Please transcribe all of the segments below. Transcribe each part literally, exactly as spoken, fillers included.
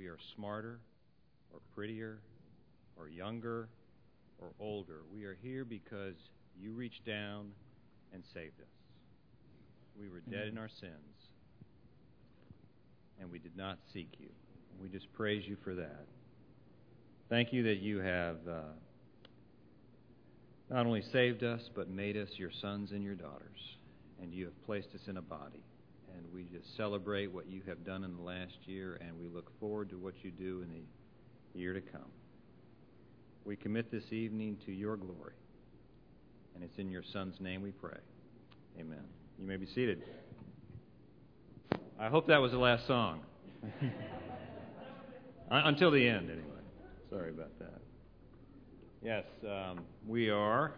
are smarter or prettier or younger or older. We are here because you reached down and saved us. We were dead in our sins, and we did not seek you. We just praise you for that. Thank you that you have uh, not only saved us, but made us your sons and your daughters, and you have placed us in a body. And we just celebrate what you have done in the last year, and we look forward to what you do in the year to come. We commit this evening to your glory, and it's in your Son's name we pray. Amen. You may be seated. I hope that was the last song. Until the end, anyway. Sorry about that. Yes, um, we are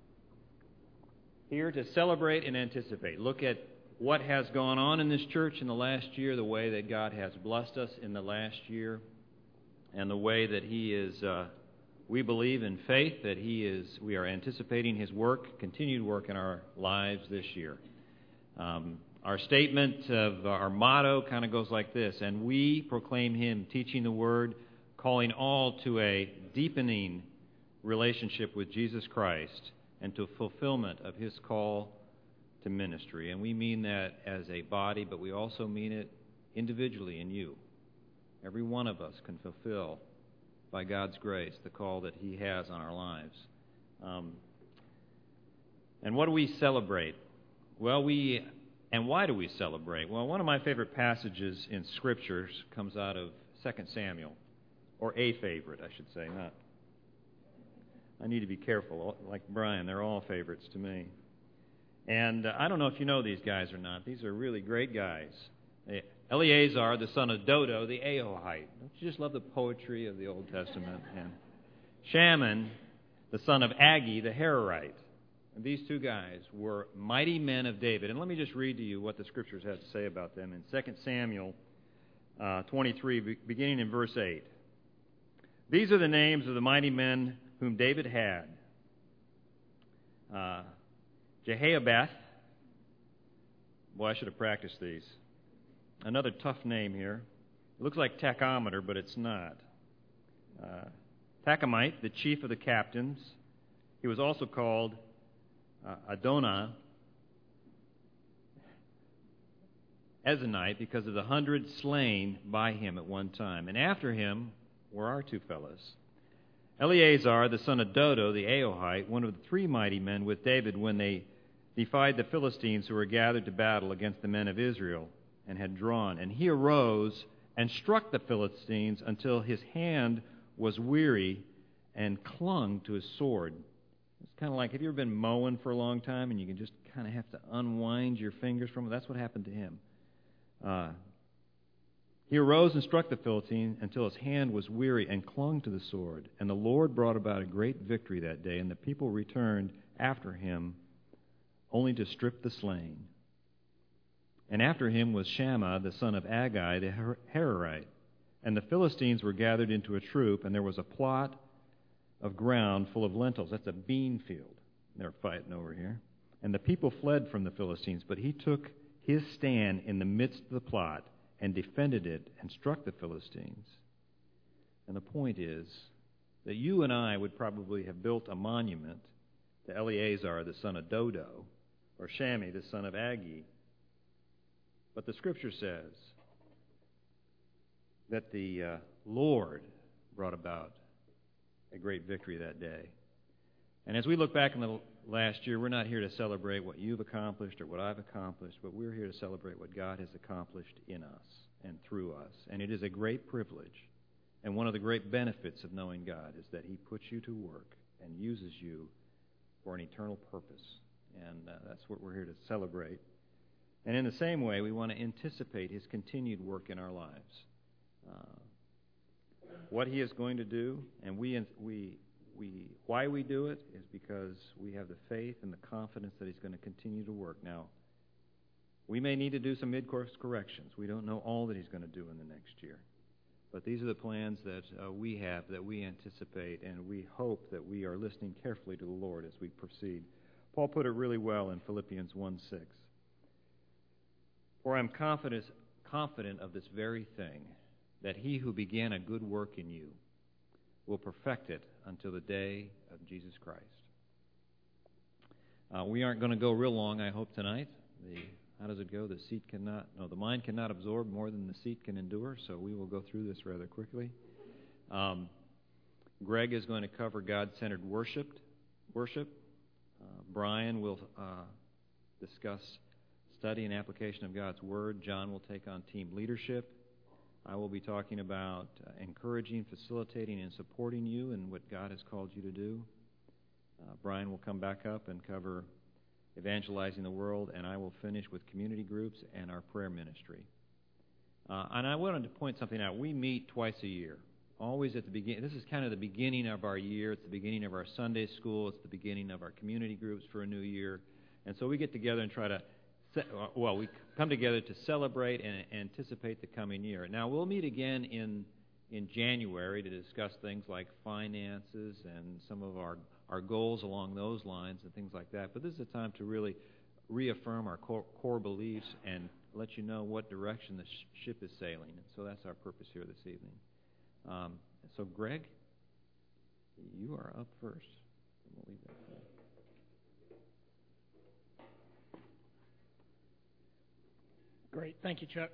here to celebrate and anticipate. Look at what has gone on in this church in the last year, the way that God has blessed us in the last year, and the way that He is, uh, we believe in faith that He is, we are anticipating His work, continued work in our lives this year. Um, our statement of our motto kind of goes like this: and we proclaim Him, teaching the Word, calling all to a deepening relationship with Jesus Christ and to fulfillment of His call to ministry. And we mean that as a body, but we also mean it individually in you. Every one of us can fulfill, by God's grace, the call that He has on our lives. Um, and what do we celebrate? Well, we, and why do we celebrate? Well, one of my favorite passages in Scriptures comes out of Second Samuel, or a favorite, I should say, not. I need to be careful. Like Brian, they're all favorites to me. And uh, I don't know if you know these guys or not. These are really great guys. Eleazar, the son of Dodo, the Ahohite. Don't you just love the poetry of the Old Testament? And Shammon, the son of Aggi, the Hararite. And these two guys were mighty men of David. And let me just read to you what the Scriptures have to say about them in Second Samuel uh, twenty-three, beginning in verse eight. These are the names of the mighty men whom David had. Uh, Jehabbeth. Boy, I should have practiced these. Another tough name here. It looks like tachometer, but it's not. Uh, Tachomite, the chief of the captains. He was also called uh, Adonai, Ezonite, because of the hundred slain by him at one time. And after him were our two fellows. Eleazar, the son of Dodo, the Ahohite, one of the three mighty men with David when they defied the Philistines who were gathered to battle against the men of Israel and had drawn. And he arose and struck the Philistines until his hand was weary and clung to his sword. It's kind of like, have you ever been mowing for a long time and you can just kind of have to unwind your fingers from it? That's what happened to him. Uh, he arose and struck the Philistine until his hand was weary and clung to the sword. And the Lord brought about a great victory that day, and the people returned after him only to strip the slain. And after him was Shammah, the son of Aggi, the Hararite. And the Philistines were gathered into a troop, and there was a plot of ground full of lentils. That's a bean field they're fighting over here. And the people fled from the Philistines, but he took his stand in the midst of the plot and defended it and struck the Philistines. And the point is that you and I would probably have built a monument to Eleazar, the son of Dodo, or Shami, the son of Aggi. But the Scripture says that the uh, Lord brought about a great victory that day. And as we look back in the last year, we're not here to celebrate what you've accomplished or what I've accomplished, but we're here to celebrate what God has accomplished in us and through us. And it is a great privilege. And one of the great benefits of knowing God is that He puts you to work and uses you for an eternal purpose. And uh, that's what we're here to celebrate. And in the same way, we want to anticipate His continued work in our lives. Uh, what He is going to do, and we, we, we, why we do it is because we have the faith and the confidence that He's going to continue to work. Now, we may need to do some mid-course corrections. We don't know all that He's going to do in the next year. But these are the plans that uh, we have, that we anticipate, and we hope that we are listening carefully to the Lord as we proceed. Paul put it really well in Philippians one six. For I am confident, confident of this very thing, that he who began a good work in you will perfect it until the day of Jesus Christ. Uh, we aren't going to go real long, I hope, tonight. The, how does it go? The seat cannot, no, the mind cannot absorb more than the seat can endure, so we will go through this rather quickly. Um, Greg is going to cover God-centered worship. worship. Uh, Brian will uh, discuss study and application of God's Word. John will take on team leadership. I will be talking about uh, encouraging, facilitating, and supporting you in what God has called you to do. Uh, Brian will come back up and cover evangelizing the world, and I will finish with community groups and our prayer ministry. Uh, and I wanted to point something out. We meet twice a year, always at the beginning. This is kind of the beginning of our year. It's the beginning of our Sunday school. It's the beginning of our community groups for a new year. And so we get together and try to Well, we come together to celebrate and anticipate the coming year. Now, we'll meet again in in January to discuss things like finances and some of our, our goals along those lines and things like that. But this is a time to really reaffirm our core, core beliefs and let you know what direction the sh- ship is sailing. And so that's our purpose here this evening. Um, so, Greg, you are up first. We'll leave that for you. Great. Thank you, Chuck.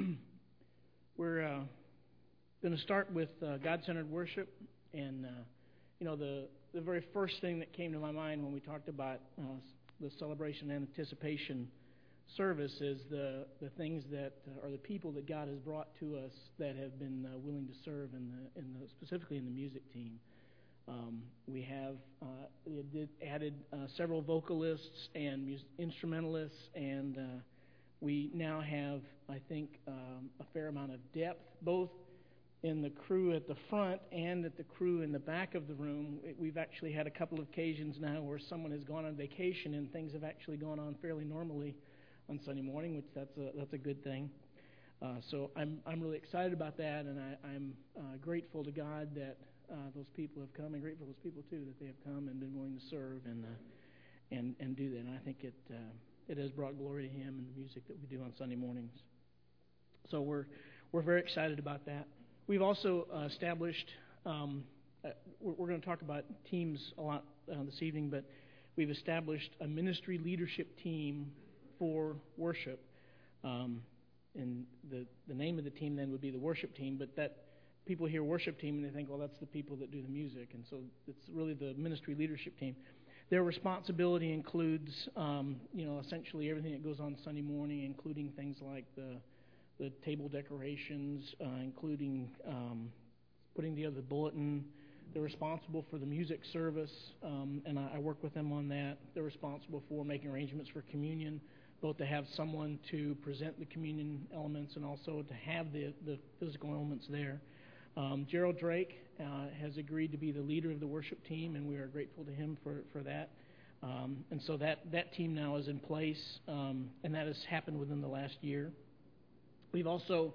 We're uh, going to start with uh, God-centered worship. And, uh, you know, the, the very first thing that came to my mind when we talked about uh, the celebration and anticipation service is the, the things that uh, are the people that God has brought to us that have been uh, willing to serve, in the, in the, specifically in the music team. Um, we have uh, we did, added uh, several vocalists and mus- instrumentalists, and uh, we now have, I think, um, a fair amount of depth, both in the crew at the front and at the crew in the back of the room. We've actually had a couple of occasions now where someone has gone on vacation and things have actually gone on fairly normally on Sunday morning, which that's a that's a good thing. Uh, so I'm I'm really excited about that, and I, I'm uh, grateful to God that uh, those people have come, and grateful to those people too that they have come and been willing to serve and uh, and and do that. And I think it. Uh, It has brought glory to Him in the music that we do on Sunday mornings. So we're we're very excited about that. We've also uh, established. Um, uh, we're, we're going to talk about teams a lot uh, this evening, but we've established a ministry leadership team for worship. Um, and the the name of the team then would be the worship team. But that people hear worship team and they think, well, that's the people that do the music, and so it's really the ministry leadership team. Their responsibility includes, um, you know, essentially everything that goes on Sunday morning, including things like the the table decorations, uh, including um, putting together the bulletin. They're responsible for the music service, um, and I, I work with them on that. They're responsible for making arrangements for communion, both to have someone to present the communion elements and also to have the, the physical elements there. Um, Gerald Drake uh, has agreed to be the leader of the worship team, and we are grateful to him for, for that. Um, and so that, that team now is in place, um, and that has happened within the last year. We've also,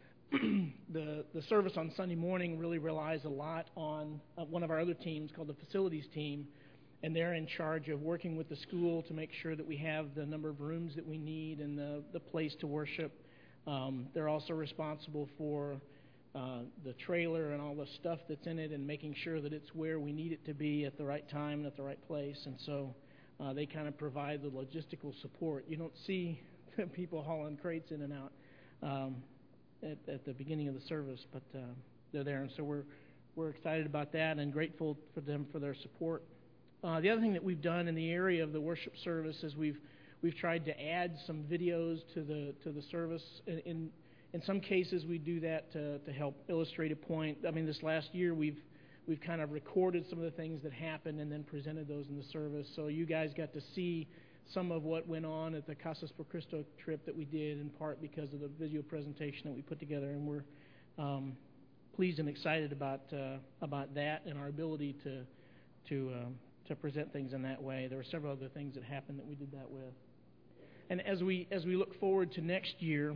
the, the service on Sunday morning really relies a lot on uh, one of our other teams called the facilities team, and they're in charge of working with the school to make sure that we have the number of rooms that we need and the, the place to worship. Um, they're also responsible for Uh, the trailer and all the stuff that's in it and making sure that it's where we need it to be at the right time and at the right place. And so uh, they kind of provide the logistical support. You don't see people hauling crates in and out um, at, at the beginning of the service, but uh, they're there. And so we're we're excited about that and grateful for them for their support. Uh, the other thing that we've done in the area of the worship service is we've we've tried to add some videos to the to the service in, in In some cases, we do that to, to help illustrate a point. I mean, this last year, we've we've kind of recorded some of the things that happened and then presented those in the service. So you guys got to see some of what went on at the Casas por Cristo trip that we did, in part because of the video presentation that we put together. And we're um, pleased and excited about uh, about that and our ability to to uh, to present things in that way. There were several other things that happened that we did that with. And as we as we look forward to next year.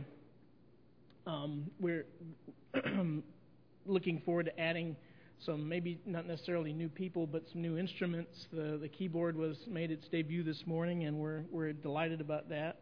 Um, we're looking forward to adding some, maybe not necessarily new people, but some new instruments. The the keyboard was made its debut this morning, and we're we're delighted about that.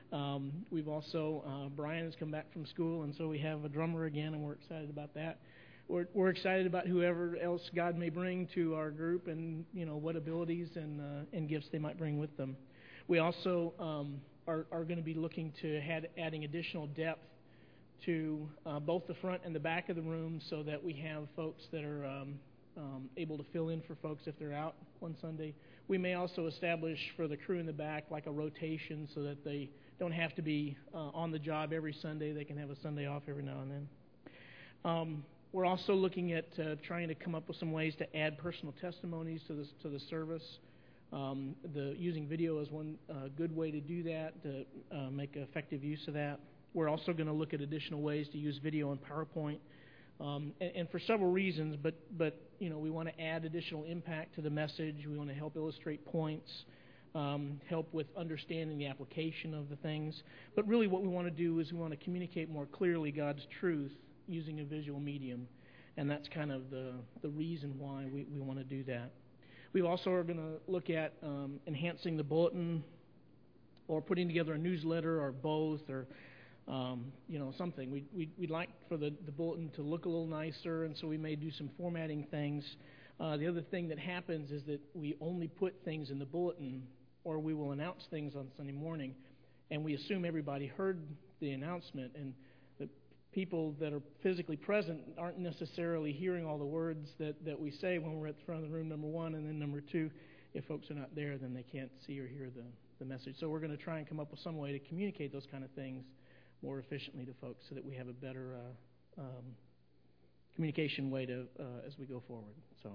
Um, we've also, uh, Brian has come back from school, and so we have a drummer again, and we're excited about that. We're, we're excited about whoever else God may bring to our group, and you know what abilities and uh, and gifts they might bring with them. We also um, are, are going to be looking to add, adding additional depth to uh, both the front and the back of the room, so that we have folks that are um, um, able to fill in for folks if they're out one Sunday. We may also establish for the crew in the back like a rotation, so that they don't have to be uh, on the job every Sunday. They can have a Sunday off every now and then. Um, we're also looking at uh, trying to come up with some ways to add personal testimonies to the to the service. Um, the using video is one uh, good way to do that, to uh, make effective use of that. We're also going to look at additional ways to use video and PowerPoint, um, and, and for several reasons. But but you know we want to add additional impact to the message. We want to help illustrate points, um, help with understanding the application of the things. But really, what we want to do is we want to communicate more clearly God's truth using a visual medium, and that's kind of the the reason why we, we want to do that. We also are going to look at um, enhancing the bulletin, or putting together a newsletter, or both, or um, you know something. We, we, we'd like for the, the bulletin to look a little nicer, and so we may do some formatting things. Uh, the other thing that happens is that we only put things in the bulletin, or we will announce things on Sunday morning, and we assume everybody heard the announcement, and the people that are physically present aren't necessarily hearing all the words that, that we say when we're at the front of the room, number one, and then number two, if folks are not there, then they can't see or hear the, the message. So we're going to try and come up with some way to communicate those kind of things more efficiently to folks, so that we have a better uh, um, communication way to uh, as we go forward. So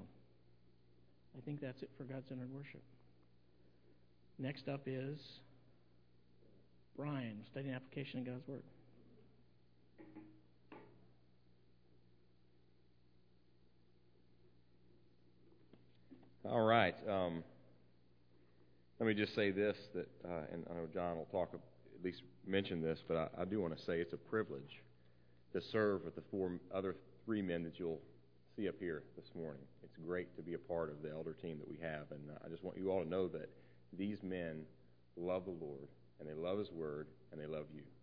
I think that's it for God-centered worship. Next up is Brian, studying application of God's Word. All right. Um, let me just say this, that, uh, and I know John will talk, at least mention this, but I, I do want to say it's a privilege to serve with the four other three men that you'll see up here this morning. It's great to be a part of the elder team that we have, and I just want you all to know that these men love the Lord, and they love His Word, and they love you.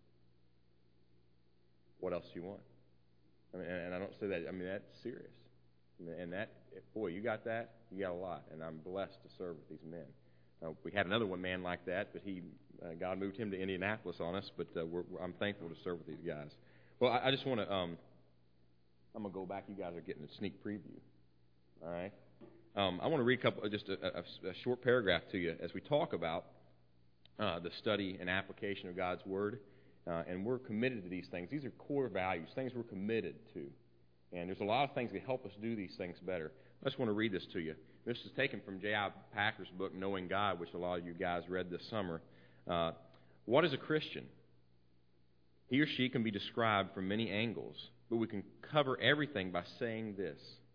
What else do you want? I mean, and I don't say that, I mean, that's serious. And that, boy, you got that, you got a lot, and I'm blessed to serve with these men. Uh, we had another one man like that, but he, uh, God moved him to Indianapolis on us, but uh, we're, I'm thankful to serve with these guys. Well, I, I just want to, um, I'm going to go back. You guys are getting a sneak preview, all right? Um, I want to read a couple, just a, a, a short paragraph to you as we talk about uh, the study and application of God's Word, uh, and we're committed to these things. These are core values, things we're committed to. And there's a lot of things that help us do these things better. I just want to read this to you. This is taken from J I Packer's book, Knowing God, which a lot of you guys read this summer. Uh, what is a Christian? He or she can be described from many angles, but we can cover everything by saying this.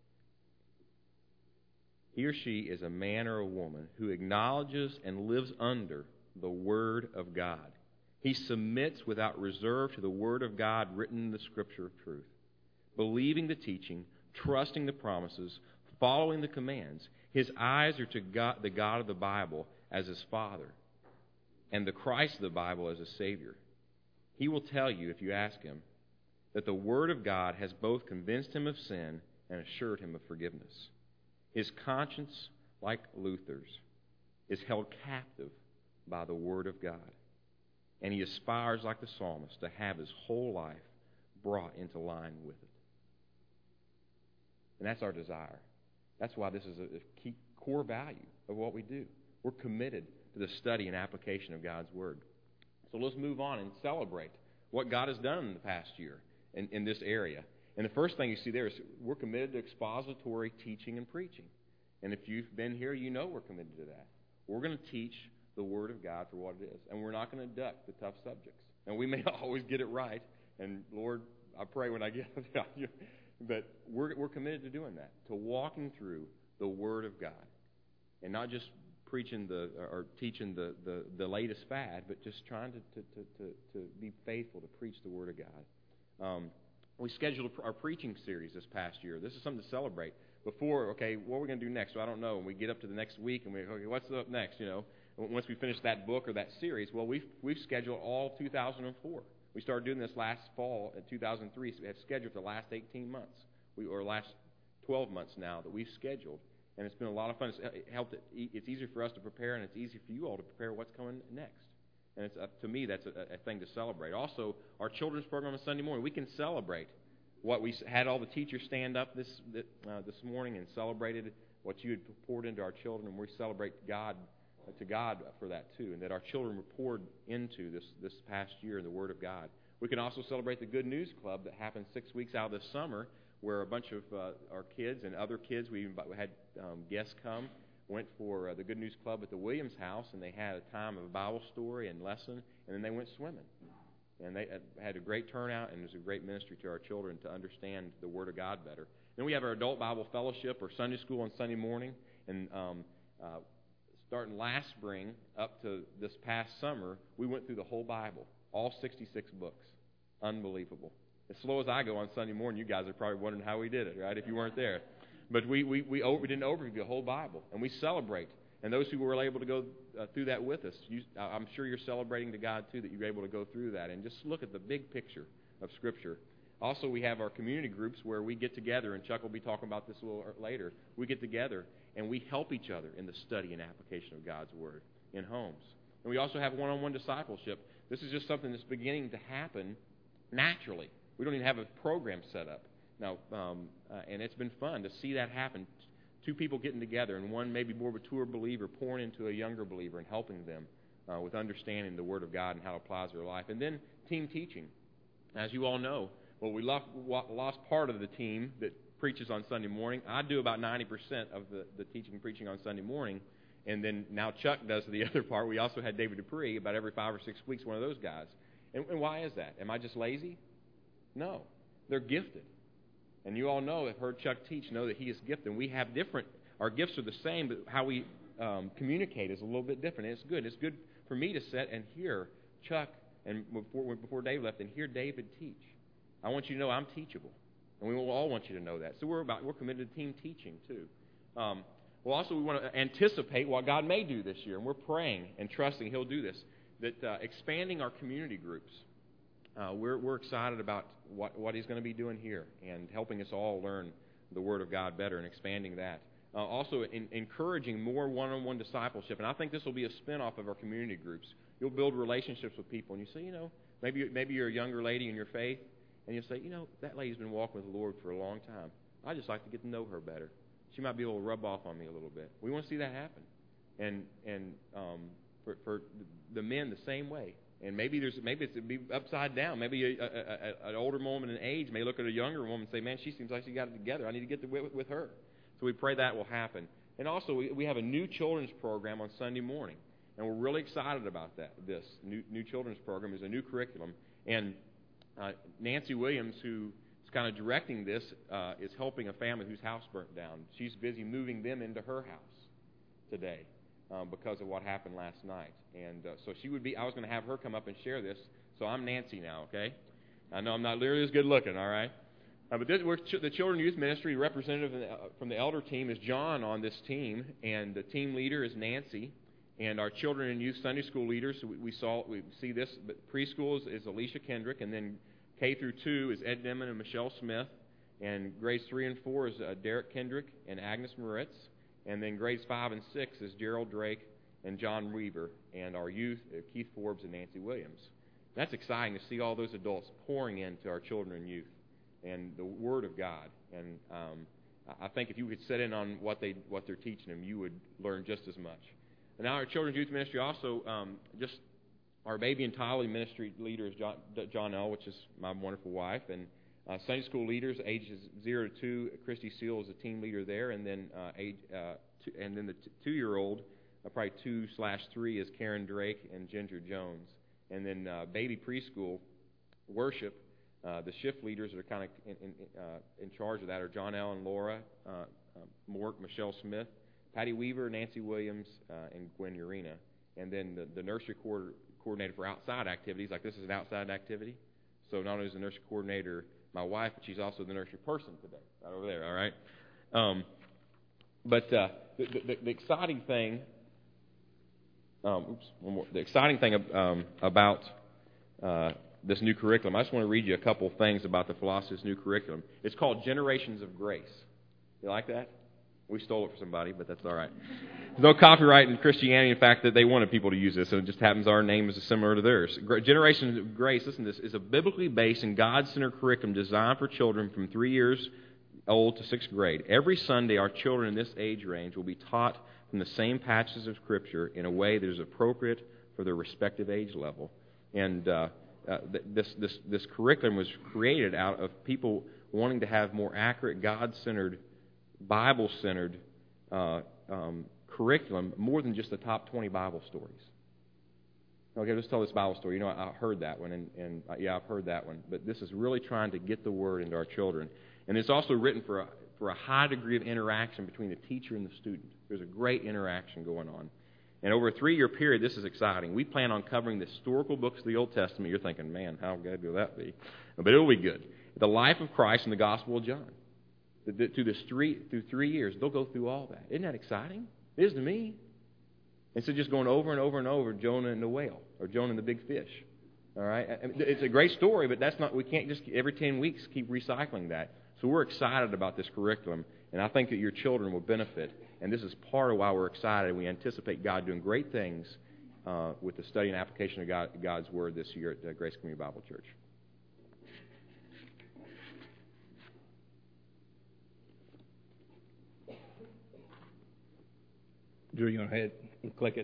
He or she is a man or a woman who acknowledges and lives under the Word of God. He submits without reserve to the Word of God written in the Scripture of truth. Believing the teaching, trusting the promises, following the commands. His eyes are to God, the God of the Bible as his Father, and the Christ of the Bible as a Savior. He will tell you, if you ask him, that the Word of God has both convinced him of sin and assured him of forgiveness. His conscience, like Luther's, is held captive by the Word of God, and he aspires, like the psalmist, to have his whole life brought into line with it. And that's our desire. That's why this is a key core value of what we do. We're committed to the study and application of God's Word. So let's move on and celebrate what God has done in the past year in, in this area. And the first thing you see there is we're committed to expository teaching and preaching. And if you've been here, you know we're committed to that. We're going to teach the Word of God for what it is. And we're not going to duck the tough subjects. And we may not always get it right. And Lord, I pray when I get it, but we're, we're committed to doing that, to walking through the Word of God. And not just preaching the or teaching the, the, the latest fad, but just trying to, to, to, to, to be faithful to preach the Word of God. Um, we scheduled our preaching series this past year. This is something to celebrate. Before, okay, what are we going to do next? So I don't know. And we get up to the next week, and we okay, what's up next? You know, once we finish that book or that series, well, we've, we've scheduled all two thousand four. We started doing this last fall in two thousand three, so we have scheduled for the last eighteen months, we, or last twelve months now that we've scheduled. And it's been a lot of fun. It's it helped. It, it's easier for us to prepare, and it's easier for you all to prepare what's coming next. And it's, uh, to me, that's a, a thing to celebrate. Also, our children's program on Sunday morning, we can celebrate what we had all the teachers stand up this uh, this morning and celebrated what you had poured into our children, and we celebrate God uh, to God for that too, and that our children were poured into this this past year in the Word of God. We can also celebrate the Good News Club that happened six weeks out of this summer, where a bunch of uh, our kids and other kids, we even had um, guests come, went for uh, the Good News Club at the Williams house, and they had a time of a Bible story and lesson, and then they went swimming. And they had a great turnout, and it was a great ministry to our children to understand the Word of God better. Then we have our Adult Bible Fellowship or Sunday School on Sunday morning, and um, uh, starting last spring up to this past summer, we went through the whole Bible, all sixty-six books. Unbelievable. As slow as I go on Sunday morning, you guys are probably wondering how we did it, right, if you weren't there. But we, we, we, we didn't overview the whole Bible, and we celebrate. And those who were able to go uh, through that with us, you, I'm sure you're celebrating to God, too, that you're able to go through that. And just look at the big picture of Scripture. Also, we have our community groups where we get together, and Chuck will be talking about this a little later. We get together, and we help each other in the study and application of God's Word in homes. And we also have one-on-one discipleship. This is just something that's beginning to happen naturally. We don't even have a program set up. Now, um, uh, and it's been fun to see that happen. Two people getting together, and one maybe more of a mature believer pouring into a younger believer and helping them uh, with understanding the Word of God and how it applies to their life. And then team teaching. As you all know, well, we lost, lost part of the team that preaches on Sunday morning. I do about ninety percent of the, the teaching and preaching on Sunday morning, and then now Chuck does the other part. We also had David Dupree about every five or six weeks, one of those guys. And, and why is that? Am I just lazy? No. They're gifted. And you all know, have heard Chuck teach, know that he is gifted. And we have different, our gifts are the same, but how we um, communicate is a little bit different. And it's good. It's good for me to sit and hear Chuck, and before, before Dave left, and hear David teach. I want you to know I'm teachable. And we all want you to know that. So we're about, we're committed to team teaching, too. Um, well, also, we want to anticipate what God may do this year. And we're praying and trusting He'll do this. That uh, expanding our community groups. Uh, we're, we're excited about what, what He's going to be doing here and helping us all learn the Word of God better and expanding that. Uh, also, in, encouraging more one-on-one discipleship. And I think this will be a spin-off of our community groups. You'll build relationships with people, and you say, you know, maybe, maybe you're a younger lady in your faith, and you'll say, you know, that lady's been walking with the Lord for a long time. I'd just like to get to know her better. She might be able to rub off on me a little bit. We want to see that happen. And, and um, for, for the men, the same way. And maybe there's maybe it's be upside down. Maybe a, a, a, an older woman in age may look at a younger woman and say, man, she seems like she got it together. I need to get to, with, with her. So we pray that will happen. And also, we, we have a new children's program on Sunday morning. And we're really excited about that. This new, new children's program is a new curriculum. And uh, Nancy Williams, who is kind of directing this, uh, is helping a family whose house burnt down. She's busy moving them into her house today. Um, because of what happened last night. And uh, so she would be, I was going to have her come up and share this. So I'm Nancy now, okay? I know I'm not nearly as good looking, all right? Uh, but this, we're ch- the Children Youth Ministry representative the, uh, from the elder team is John on this team, and the team leader is Nancy. And our Children and Youth Sunday School leaders, so we, we saw, we see this, but preschool is, is Alicia Kendrick, and then K through two is Ed Denman and Michelle Smith, and grades three and four is uh, Derek Kendrick and Agnes Moritz. And then grades five and six is Gerald Drake and John Weaver, and our youth, uh, Keith Forbes and Nancy Williams. That's exciting to see all those adults pouring into our children and youth and the Word of God. And um, I think if you could sit in on what, they, what they're teaching them, you would learn just as much. And now our children's youth ministry also, um, just our baby and toddler ministry leader is John, John L., which is my wonderful wife, and Uh, Sunday school leaders, ages zero to two, Christy Seal is a team leader there, and then uh, age, uh, two, and then the t- two-year-old, uh, probably two slash three, is Karen Drake and Ginger Jones, and then uh, baby preschool worship. Uh, the shift leaders that are kind of in, in, uh, in charge of that are John Allen, Laura, uh, uh, Mork, Michelle Smith, Patty Weaver, Nancy Williams, uh, and Gwen Urena, and then the, the nursery co- coordinator for outside activities. Like this is an outside activity, so not only is the nursery coordinator my wife, but she's also the nursery person today, right over there, all right? Um, but uh, the, the, the exciting thing um, oops, one more. The exciting thing um, about uh, this new curriculum, I just want to read you a couple things about the philosophy of this new curriculum. It's called Generations of Grace. You like that? We stole it from somebody, but that's all right. There's no copyright in Christianity. In fact, that they wanted people to use this, and it just happens our name is similar to theirs. Generations of Grace, listen to this, is a biblically based and God-centered curriculum designed for children from three years old to sixth grade. Every Sunday, our children in this age range will be taught from the same passages of Scripture in a way that is appropriate for their respective age level. And uh, uh, this, this, this curriculum was created out of people wanting to have more accurate, God-centered, Bible-centered uh, um, curriculum, more than just the top twenty Bible stories. Okay, let's tell this Bible story. You know, I, I heard that one, and, and uh, yeah, I've heard that one. But this is really trying to get the Word into our children. And it's also written for a, for a high degree of interaction between the teacher and the student. There's a great interaction going on. And over a three-year period, this is exciting. We plan on covering the historical books of the Old Testament. You're thinking, man, how good will that be? But it'll be good. The life of Christ and the Gospel of John. Through, this three, through three years, they'll go through all that. Isn't that exciting? It is to me. Instead of just going over and over and over, Jonah and the whale, or Jonah and the big fish. All right? It's a great story, but that's not. We can't just every ten weeks keep recycling that. So we're excited about this curriculum, and I think that your children will benefit. And this is part of why we're excited. We anticipate God doing great things uh, with the study and application of God, God's Word this year at uh, Grace Community Bible Church. Drew, you want to go ahead and click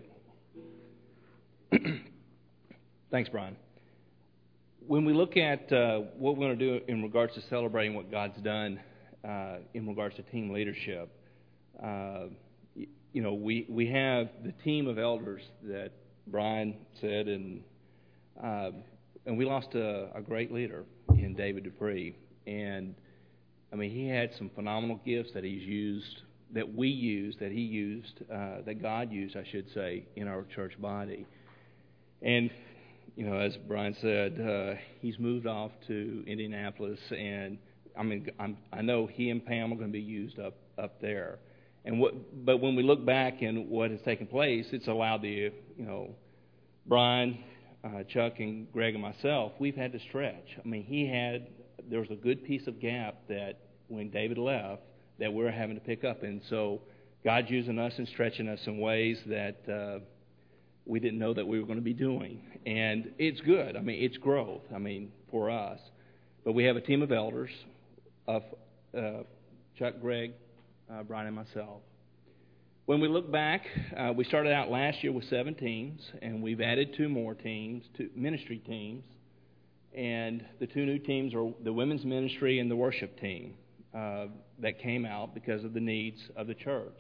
it? Thanks, Brian. When we look at uh, what we're going to do in regards to celebrating what God's done uh, in regards to team leadership, uh, you know, we, we have the team of elders that Brian said, and uh, and we lost a, a great leader in David Dupree. And, I mean, he had some phenomenal gifts that he's used, that we used, that he used, uh, that God used, I should say, in our church body. And, you know, as Brian said, uh, he's moved off to Indianapolis, and I mean, I'm, I know he and Pam are going to be used up, up there. And what, but when we look back and what has taken place, it's allowed the, you know, Brian, uh, Chuck, and Greg and myself, we've had to stretch. I mean, he had, there was a good piece of gap that when David left, that we're having to pick up. And so God's using us and stretching us in ways that uh, we didn't know that we were going to be doing. And it's good. I mean, it's growth, I mean, for us. But we have a team of elders, of uh, Chuck, Greg, uh, Brian, and myself. When we look back, uh, we started out last year with seven teams, and we've added two more teams, two ministry teams. And the two new teams are the women's ministry and the worship team. Uh, that came out because of the needs of the church.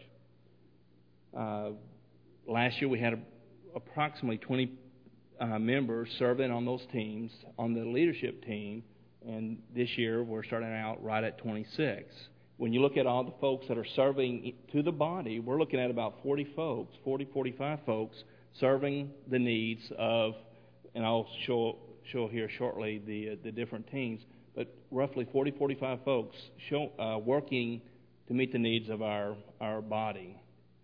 Uh, last year we had a, approximately twenty uh, members serving on those teams, on the leadership team, and this year we're starting out right at twenty-six. When you look at all the folks that are serving to the body, we're looking at about forty folks, forty, forty-five folks serving the needs of, and I'll show, show here shortly the, uh, the different teams, but roughly forty, forty-five folks show, uh, working to meet the needs of our, our body.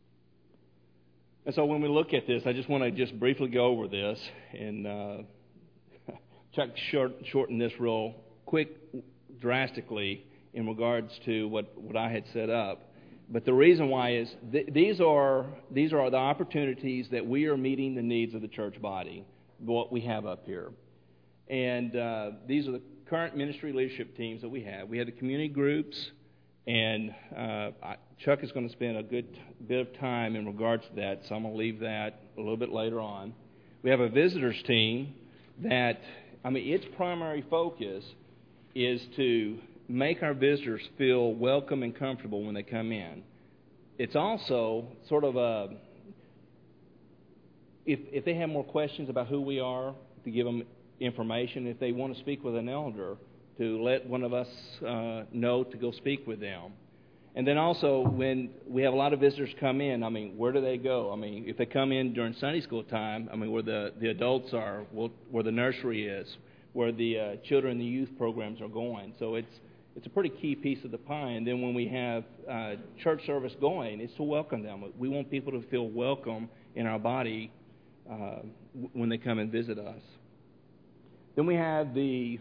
And so when we look at this, I just want to just briefly go over this, and uh, Chuck short, shortened this real quick, drastically, in regards to what, what I had set up. But the reason why is th- these are these are the opportunities that we are meeting the needs of the church body, what we have up here. And uh, these are the current ministry leadership teams that we have. We have the community groups, and uh, I, Chuck is going to spend a good bit of time in regards to that, so I'm going to leave that a little bit later on. We have a visitors team that, I mean, its primary focus is to make our visitors feel welcome and comfortable when they come in. It's also sort of a, if if they have more questions about who we are, to give them information. If they want to speak with an elder, to let one of us uh, know to go speak with them. And then also, when we have a lot of visitors come in, I mean, where do they go? I mean, if they come in during Sunday school time, I mean, where the, the adults are, where the nursery is, where the uh, children and the youth programs are going. So it's it's a pretty key piece of the pie. And then when we have uh, church service going, it's to welcome them. We want people to feel welcome in our body uh, when they come and visit us. Then we have the,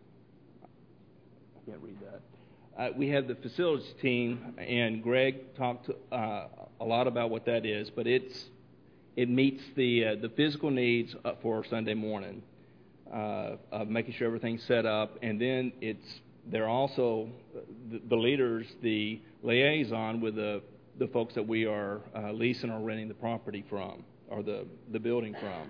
I can't read that. Uh, we have the facilities team, and Greg talked uh, a lot about what that is, but it's it meets the uh, the physical needs for Sunday morning, uh, of making sure everything's set up, and then it's they're also the, the leaders, the liaison with the the folks that we are uh, leasing or renting the property from, or the the building from.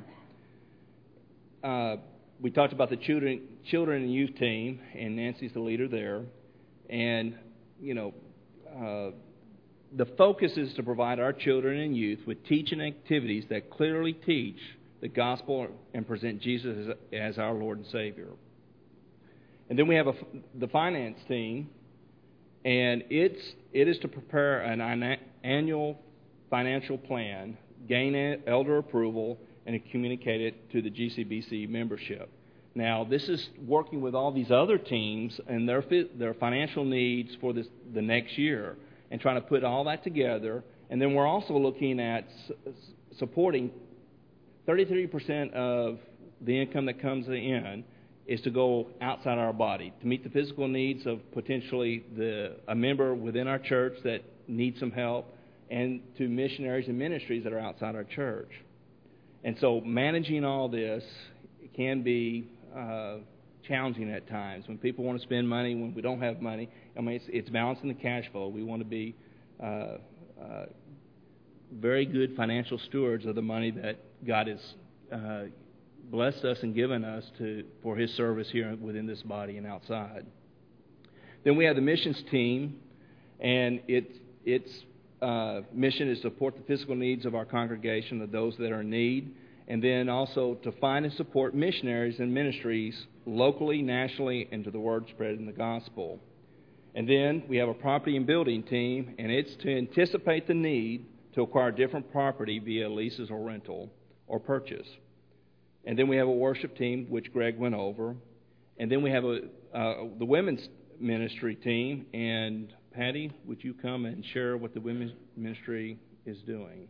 Uh, we talked about the children children and youth team, and Nancy's the leader there. And, you know, uh, the focus is to provide our children and youth with teaching activities that clearly teach the gospel and present Jesus as, as our Lord and Savior. And then we have a, the finance team, and it's it is to prepare an, an annual financial plan, gain elder approval, and communicate it to the G C B C membership. Now, this is working with all these other teams and their their financial needs for this the next year, and trying to put all that together. And then we're also looking at supporting thirty-three percent of the income that comes in is to go outside our body to meet the physical needs of potentially the a member within our church that needs some help, and to missionaries and ministries that are outside our church. And so managing all this can be Uh, challenging at times when people want to spend money, when we don't have money. I mean, it's, it's balancing the cash flow. We want to be uh, uh, very good financial stewards of the money that God has uh, blessed us and given us to for His service here within this body and outside. Then we have the missions team, and its its uh, mission is to support the physical needs of our congregation, of those that are in need. And then also to find and support missionaries and ministries locally, nationally, and to the word spread in the gospel. And then we have a property and building team, and it's to anticipate the need to acquire different property via leases or rental or purchase. And then we have a worship team, which Greg went over. And then we have a uh, the women's ministry team. And Patty, would you come and share what the women's ministry is doing?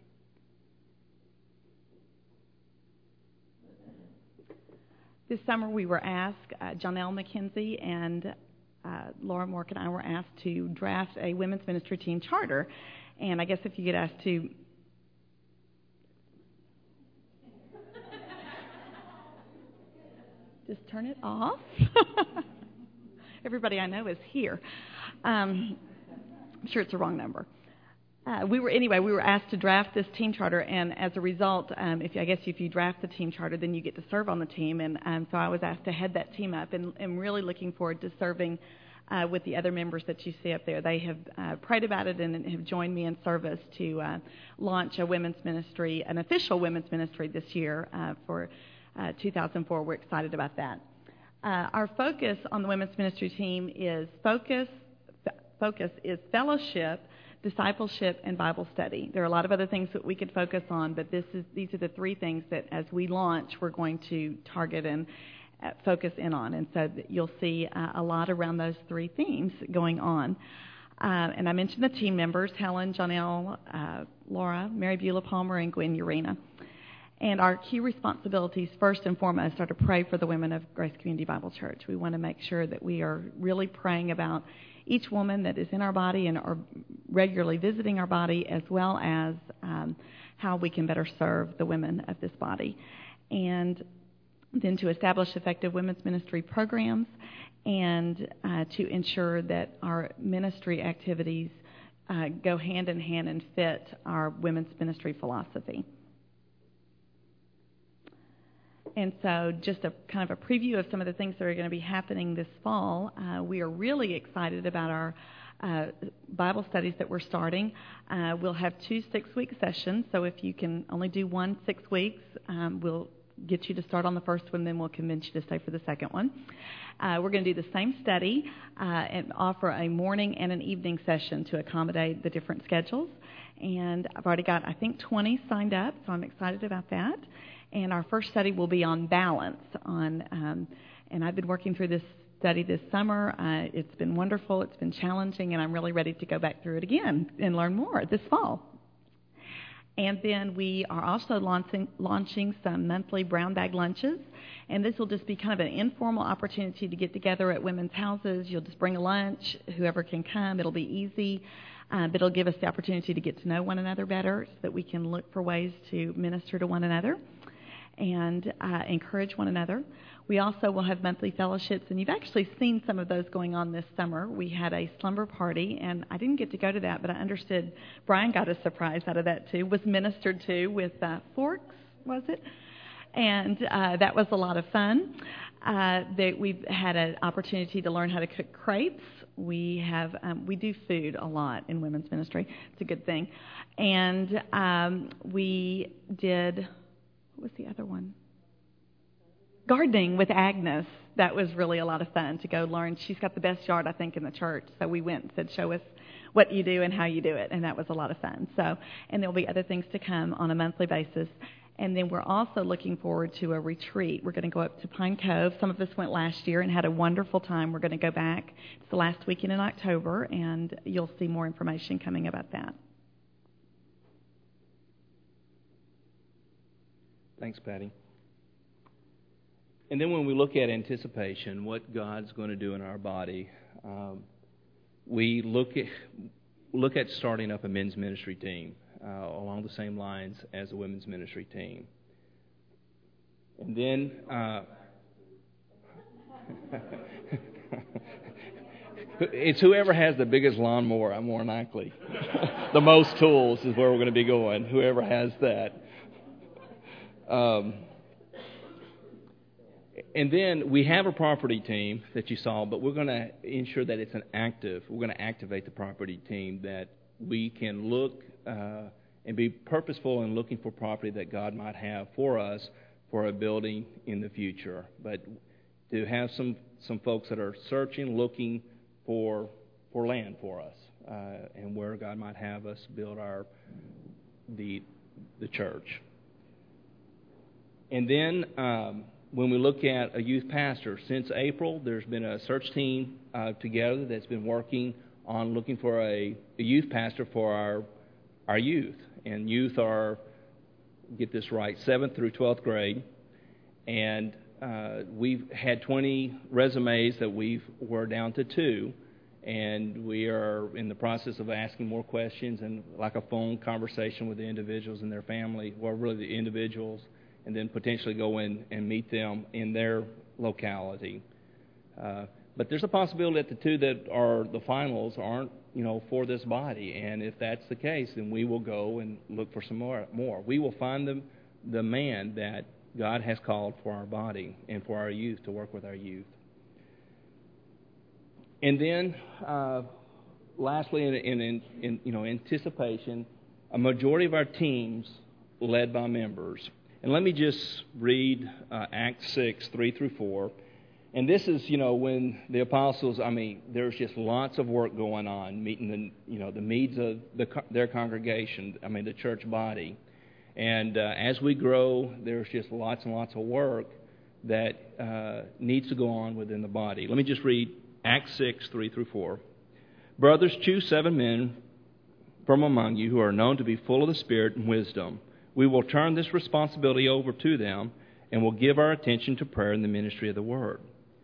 This summer we were asked, uh, Jonelle McKenzie and uh, Laura Mork and I were asked to draft a women's ministry team charter. And I guess if you get asked to... Just turn it off. Everybody I know is here. Um, I'm sure it's the wrong number. Uh, we were anyway. We were asked to draft this team charter, and as a result, um, if you, I guess if you draft the team charter, then you get to serve on the team. And um, so I was asked to head that team up, and I'm really looking forward to serving uh, with the other members that you see up there. They have uh, prayed about it and have joined me in service to uh, launch a women's ministry, an official women's ministry this year uh, for uh, two thousand four. We're excited about that. Uh, our focus on the women's ministry team is focus. F- focus is fellowship, discipleship, and Bible study. There are a lot of other things that we could focus on, but this is these are the three things that as we launch, we're going to target and uh, focus in on. And so you'll see uh, a lot around those three themes going on. Uh, and I mentioned the team members, Helen, Jonelle, uh, Laura, Mary Beulah Palmer, and Gwen Urena. And our key responsibilities, first and foremost, are to pray for the women of Grace Community Bible Church. We want to make sure that we are really praying about each woman that is in our body and are regularly visiting our body, as well as um, how we can better serve the women of this body. And then to establish effective women's ministry programs, and uh, to ensure that our ministry activities uh, go hand in hand and fit our women's ministry philosophy. And so just a kind of a preview of some of the things that are going to be happening this fall. Uh, we are really excited about our uh, Bible studies that we're starting. Uh, we'll have two six-week sessions, so if you can only do one six weeks, um, we'll get you to start on the first one, then we'll convince you to stay for the second one. Uh, we're going to do the same study uh, and offer a morning and an evening session to accommodate the different schedules. And I've already got, I think, twenty signed up, so I'm excited about that. And our first study will be on balance. On, um, and I've been working through this study this summer. Uh, it's been wonderful. It's been challenging, and I'm really ready to go back through it again and learn more this fall. And then we are also launching, launching some monthly brown bag lunches. And this will just be kind of an informal opportunity to get together at women's houses. You'll just bring a lunch, whoever can come. It'll be easy, uh, but it'll give us the opportunity to get to know one another better so that we can look for ways to minister to one another and uh, encourage one another. We also will have monthly fellowships, and you've actually seen some of those going on this summer. We had a slumber party, and I didn't get to go to that, but I understood Brian got a surprise out of that too, was ministered to with uh, forks, was it? And uh, that was a lot of fun. Uh, they, we've had an opportunity to learn how to cook crepes. We have um, we do food a lot in women's ministry. It's a good thing. And um, we did, what was the other one? Gardening with Agnes. That was really a lot of fun to go learn. She's got the best yard, I think, in the church. So we went and said, show us what you do and how you do it. And that was a lot of fun. So, and there'll be other things to come on a monthly basis. And then we're also looking forward to a retreat. We're going to go up to Pine Cove. Some of us went last year and had a wonderful time. We're going to go back. It's the last weekend in October, and you'll see more information coming about that. Thanks, Patty. And then when we look at anticipation, what God's going to do in our body, um, we look at look at starting up a men's ministry team uh, along the same lines as a women's ministry team. And then uh, it's whoever has the biggest lawnmower, more than likely. The most tools is where we're going to be going, whoever has that. Um And then we have a property team that you saw, but we're going to ensure that it's an active. We're going to activate the property team, that we can look uh, and be purposeful in looking for property that God might have for us for a building in the future. But to have some, some folks that are searching, looking for for land for us uh, and where God might have us build our the the church. And then. Um, When we look at a youth pastor, since April, there's been a search team uh, together that's been working on looking for a, a youth pastor for our our youth. And youth are, get this right, seventh through twelfth grade. And uh, we've had twenty resumes that we've we're down to two. And we are in the process of asking more questions and like a phone conversation with the individuals and their family, well, really the individuals, and then potentially go in and meet them in their locality. Uh, but there's a possibility that the two that are the finals aren't, you know, for this body. And if that's the case, then we will go and look for some more. more. We will find the, the man that God has called for our body and for our youth, to work with our youth. And then, uh, lastly, in, in, in you know anticipation, a majority of our teams led by members. And let me just read uh, Acts six, three through four. And this is, you know, when the apostles, I mean, there's just lots of work going on, meeting the, you know, the needs of the, their congregation, I mean, the church body. And uh, as we grow, there's just lots and lots of work that uh, needs to go on within the body. Let me just read Acts six, three through four. Brothers, choose seven men from among you who are known to be full of the Spirit and wisdom. We will turn this responsibility over to them, and will give our attention to prayer and the ministry of the Word.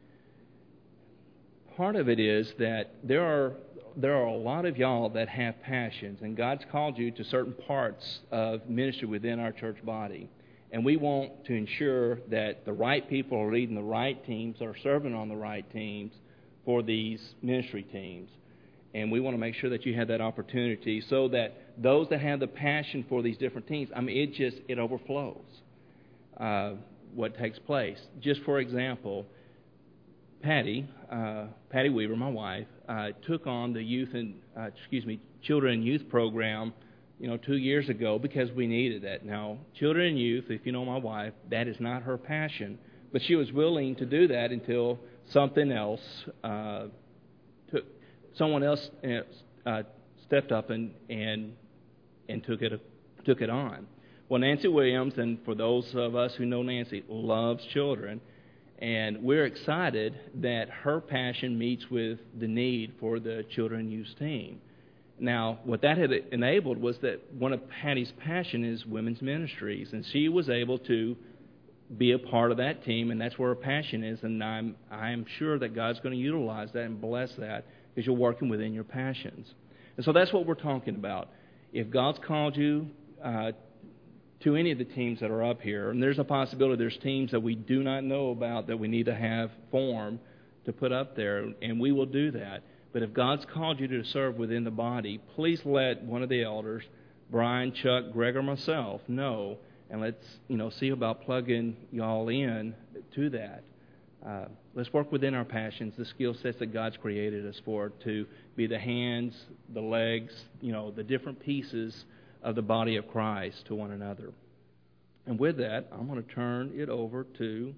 Part of it is that there are there are a lot of y'all that have passions, and God's called you to certain parts of ministry within our church body. And we want to ensure that the right people are leading the right teams, are serving on the right teams for these ministry teams. And we want to make sure that you have that opportunity so that those that have the passion for these different teams, I mean, it just, it overflows uh, what takes place. Just for example, Patty, uh, Patty Weaver, my wife, uh, took on the youth and, uh, excuse me, children and youth program, you know, two years ago because we needed that. Now, children and youth, if you know my wife, that is not her passion. But she was willing to do that until something else uh, took, someone else uh, stepped up and and and took it took it on. Well, Nancy Williams, and for those of us who know Nancy, loves children, and we're excited that her passion meets with the need for the children and youth team. Now, what that had enabled was that one of Patty's passion is women's ministries, and she was able to be a part of that team, and that's where her passion is. And I'm I'm sure that God's going to utilize that and bless that because you're working within your passions. And so that's what we're talking about. If God's called you uh, to any of the teams that are up here, and there's a possibility there's teams that we do not know about that we need to have formed to put up there, and we will do that. But if God's called you to serve within the body, please let one of the elders, Brian, Chuck, Greg, or myself, know, and let's you know see about plugging y'all in to that. Uh, let's work within our passions, the skill sets that God's created us for, to be the hands, the legs, you know, the different pieces of the body of Christ to one another. And with that, I'm going to turn it over to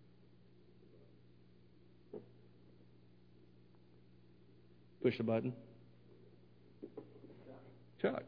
push the button. Chuck.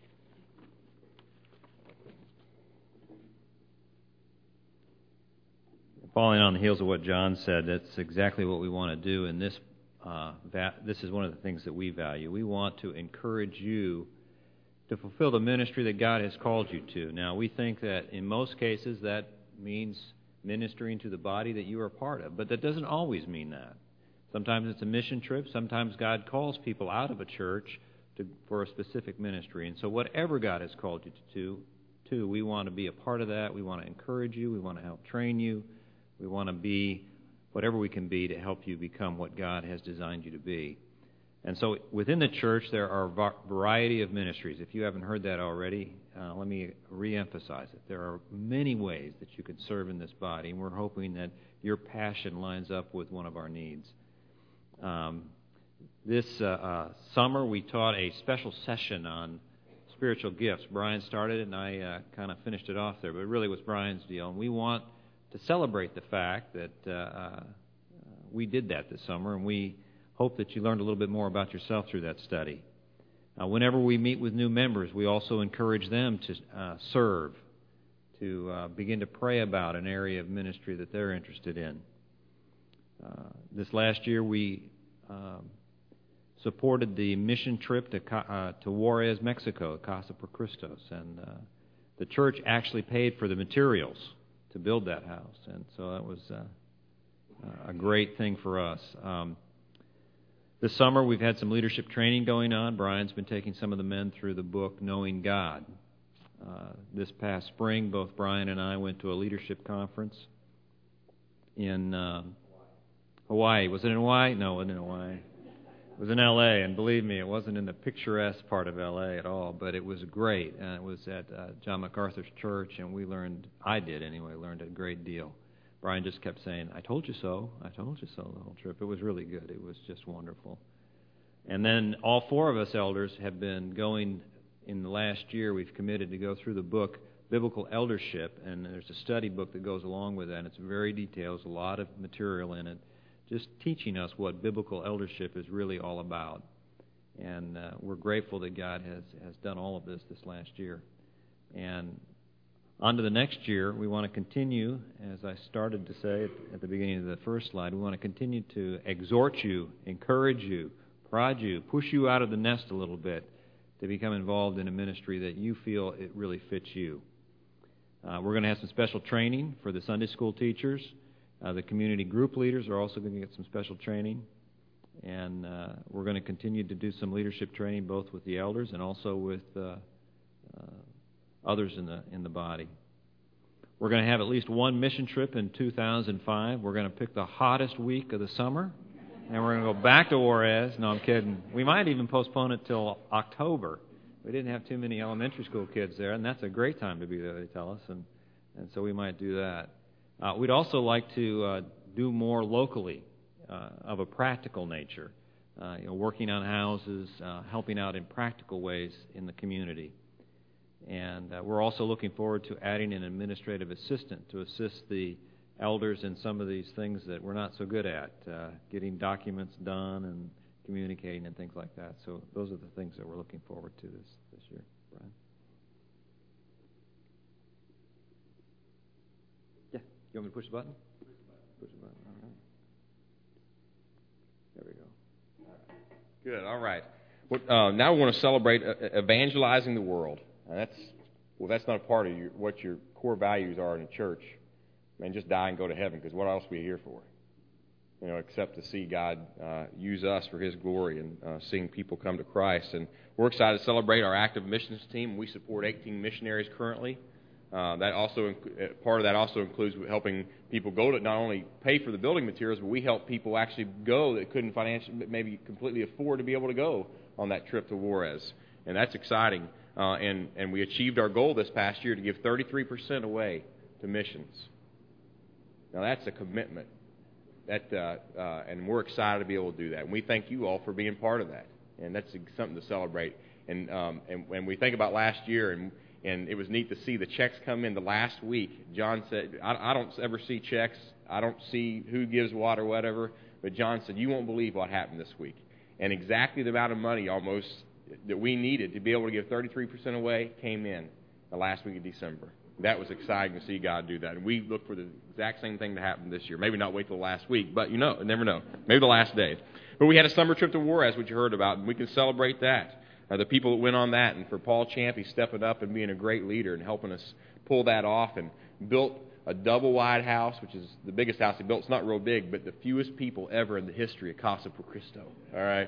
Following on the heels of what John said, that's exactly what we want to do. And this, uh, va- this is one of the things that we value. We want to encourage you to fulfill the ministry that God has called you to. Now, we think that in most cases that means ministering to the body that you are a part of, but that doesn't always mean that. Sometimes it's a mission trip. Sometimes God calls people out of a church to, for a specific ministry. And so whatever God has called you to, to, we want to be a part of that. We want to encourage you. We want to help train you. We want to be whatever we can be to help you become what God has designed you to be. And so within the church, there are a variety of ministries. If you haven't heard that already, uh, let me reemphasize it. There are many ways that you could serve in this body, and we're hoping that your passion lines up with one of our needs. Um, this uh, uh, summer, we taught a special session on spiritual gifts. Brian started it, and I uh, kind of finished it off there, but it really was Brian's deal. And we want to celebrate the fact that uh, uh, we did that this summer, and we hope that you learned a little bit more about yourself through that study. Uh, whenever we meet with new members, we also encourage them to uh, serve, to uh, begin to pray about an area of ministry that they're interested in. Uh, this last year, we um, supported the mission trip to uh, to Juarez, Mexico, Casa por Cristos, and uh, the church actually paid for the materials to build that house, and so that was uh, a great thing for us. Um, this summer, we've had some leadership training going on. Brian's been taking some of the men through the book Knowing God. Uh, this past spring, both Brian and I went to a leadership conference in Uh, Hawaii. Was it in Hawaii? No, it wasn't in Hawaii. It was in L A, and believe me, it wasn't in the picturesque part of L A at all, but it was great. And it was at uh, John MacArthur's church, and we learned, I did anyway, learned a great deal. Brian just kept saying, I told you so, I told you so, the whole trip. It was really good. It was just wonderful. And then all four of us elders have been going, in the last year, we've committed to go through the book Biblical Eldership, and there's a study book that goes along with that, and it's very detailed. There's a lot of material in it, just teaching us what biblical eldership is really all about. And uh, we're grateful that God has, has done all of this this last year. And on to the next year, we want to continue, as I started to say at, at the beginning of the first slide, we want to continue to exhort you, encourage you, prod you, push you out of the nest a little bit to become involved in a ministry that you feel it really fits you. Uh, we're going to have some special training for the Sunday school teachers. Uh, the community group leaders are also going to get some special training. And uh, we're going to continue to do some leadership training both with the elders and also with uh, uh, others in the in the body. We're going to have at least one mission trip in two thousand five. We're going to pick the hottest week of the summer, and we're going to go back to Juarez. No, I'm kidding. We might even postpone it till October. We didn't have too many elementary school kids there, and that's a great time to be there, they tell us, and, and so we might do that. Uh, we'd also like to uh, do more locally uh, of a practical nature, uh, you know, working on houses, uh, helping out in practical ways in the community. And uh, we're also looking forward to adding an administrative assistant to assist the elders in some of these things that we're not so good at, uh, getting documents done and communicating and things like that. So those are the things that we're looking forward to this, this year. Brian? Yeah. You want me to push the button? Push the button. All right. There we go. Good. All right. What, uh, now we want to celebrate uh, evangelizing the world. And that's well, that's not a part of your, what your core values are in the church. Man, just die and go to heaven, because what else are we here for? You know, except to see God uh, use us for His glory and uh, seeing people come to Christ. And we're excited to celebrate our active missions team. We support eighteen missionaries currently. Uh, that also part of that also includes helping people go to not only pay for the building materials, but we help people actually go that couldn't financially, maybe completely afford to be able to go on that trip to Juarez. And that's exciting. Uh, and and we achieved our goal this past year to give thirty-three percent away to missions. Now that's a commitment. That uh, uh, and we're excited to be able to do that. And we thank you all for being part of that. And that's something to celebrate. And um, and when we think about last year, and and it was neat to see the checks come in the last week. John said, I, I don't ever see checks. I don't see who gives what or whatever. But John said, you won't believe what happened this week. And exactly the amount of money almost that we needed to be able to give thirty-three percent away came in the last week of December. That was exciting to see God do that. And we look for the exact same thing to happen this year. Maybe not wait till the last week, but you know, never know. Maybe the last day. But we had a summer trip to Juarez, which you heard about, and we can celebrate that. Uh, the people that went on that, and for Paul Champy stepping up and being a great leader and helping us pull that off, and built a double-wide house, which is the biggest house he built. It's not real big, but the fewest people ever in the history of Casa Por Cristo. All right?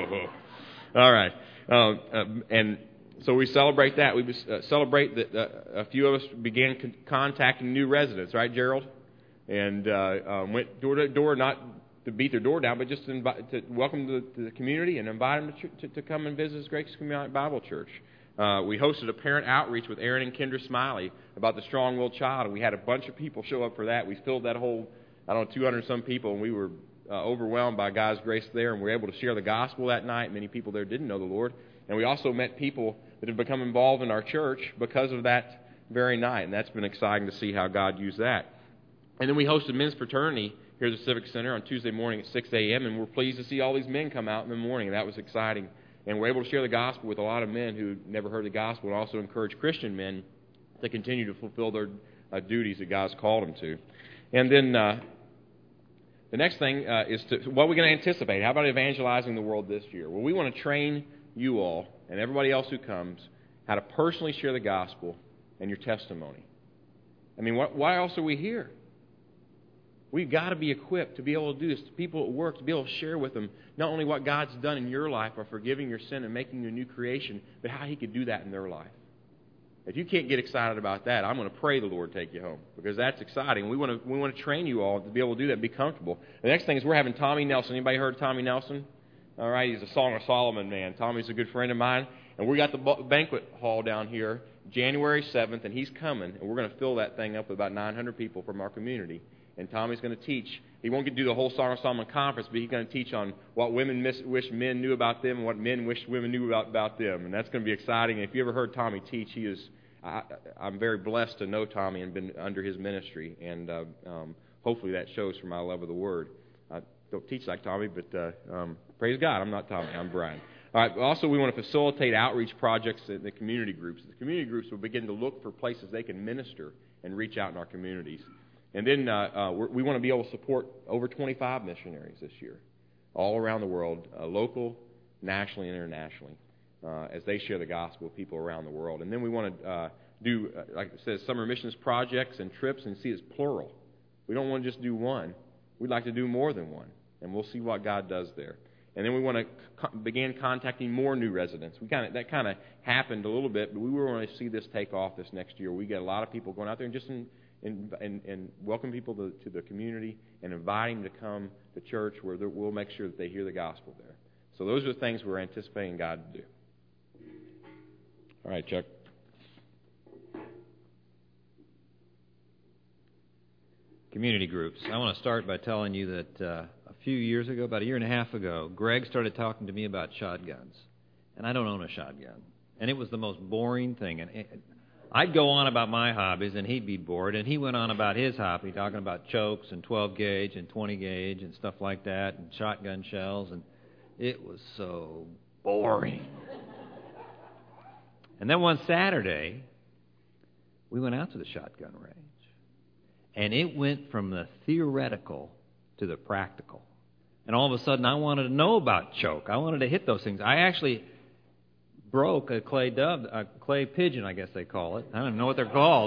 All right. Um, uh, and... So we celebrate that. We uh, celebrate that uh, a few of us began con- contacting new residents, right, Gerald? And uh, um, went door to door, not to beat their door down, but just to, invite, to welcome them to the community and invite them to, ch- to, to come and visit Grace Community Bible Church. Uh, we hosted a parent outreach with Aaron and Kendra Smiley about the strong-willed child, and we had a bunch of people show up for that. We filled that whole, I don't know, two hundred some people, and we were uh, overwhelmed by God's grace there, and we were able to share the gospel that night. Many people there didn't know the Lord. And we also met people that have become involved in our church because of that very night. And that's been exciting to see how God used that. And then we hosted men's fraternity here at the Civic Center on Tuesday morning at six a.m. And we're pleased to see all these men come out in the morning. And that was exciting. And we're able to share the gospel with a lot of men who never heard the gospel, and also encourage Christian men to continue to fulfill their uh, duties that God's called them to. And then uh, the next thing uh, is to, what are we going to anticipate? How about evangelizing the world this year? Well, we want to train you all and everybody else who comes how to personally share the gospel and your testimony. I mean, what, why else are we here? We've got to be equipped to be able to do this, to people at work, to be able to share with them not only what God's done in your life by forgiving your sin and making you a new creation, but how He could do that in their life. If you can't get excited about that, I'm going to pray the Lord take you home, because that's exciting. We want to we want to train you all to be able to do that and be comfortable. The next thing is we're having Tommy Nelson. Anybody heard of Tommy Nelson? All right, he's a Song of Solomon man. Tommy's a good friend of mine. And we got the banquet hall down here January seventh, and he's coming. And we're going to fill that thing up with about nine hundred people from our community. And Tommy's going to teach. He won't get to do the whole Song of Solomon conference, but he's going to teach on what women miss, wish men knew about them and what men wish women knew about, about them. And that's going to be exciting. And if you ever heard Tommy teach, he is. I, I'm very blessed to know Tommy and been under his ministry. And uh, um, hopefully that shows from my love of the Word. I don't teach like Tommy, but uh, um, praise God, I'm not Tommy, I'm Brian. All right, also we want to facilitate outreach projects in the community groups. The community groups will begin to look for places they can minister and reach out in our communities. And then uh, uh, we're, we want to be able to support over twenty-five missionaries this year, all around the world, uh, local, nationally, and internationally, uh, as they share the gospel with people around the world. And then we want to uh, do, uh, like it says, summer missions projects and trips, and see it's plural. We don't want to just do one. We'd like to do more than one. And we'll see what God does there. And then we want to co- begin contacting more new residents. We kind of that kind of happened a little bit, but we want to see this take off this next year. We get a lot of people going out there and just in, in, in, in welcome people to, to the community and inviting them to come to church, where we'll make sure that they hear the gospel there. So those are the things we're anticipating God to do. All right, Chuck. Community groups. I want to start by telling you that uh, a few years ago, about a year and a half ago, Greg started talking to me about shotguns. And I don't own a shotgun. And it was the most boring thing. And it, I'd go on about my hobbies, and he'd be bored. And he went on about his hobby, talking about chokes and twelve gauge and twenty gauge and stuff like that, and shotgun shells. And it was so boring. And then one Saturday, we went out to the shotgun range. And it went from the theoretical to the practical. And all of a sudden, I wanted to know about choke. I wanted to hit those things. I actually broke a clay dove, a clay pigeon, I guess they call it. I don't even know what they're called.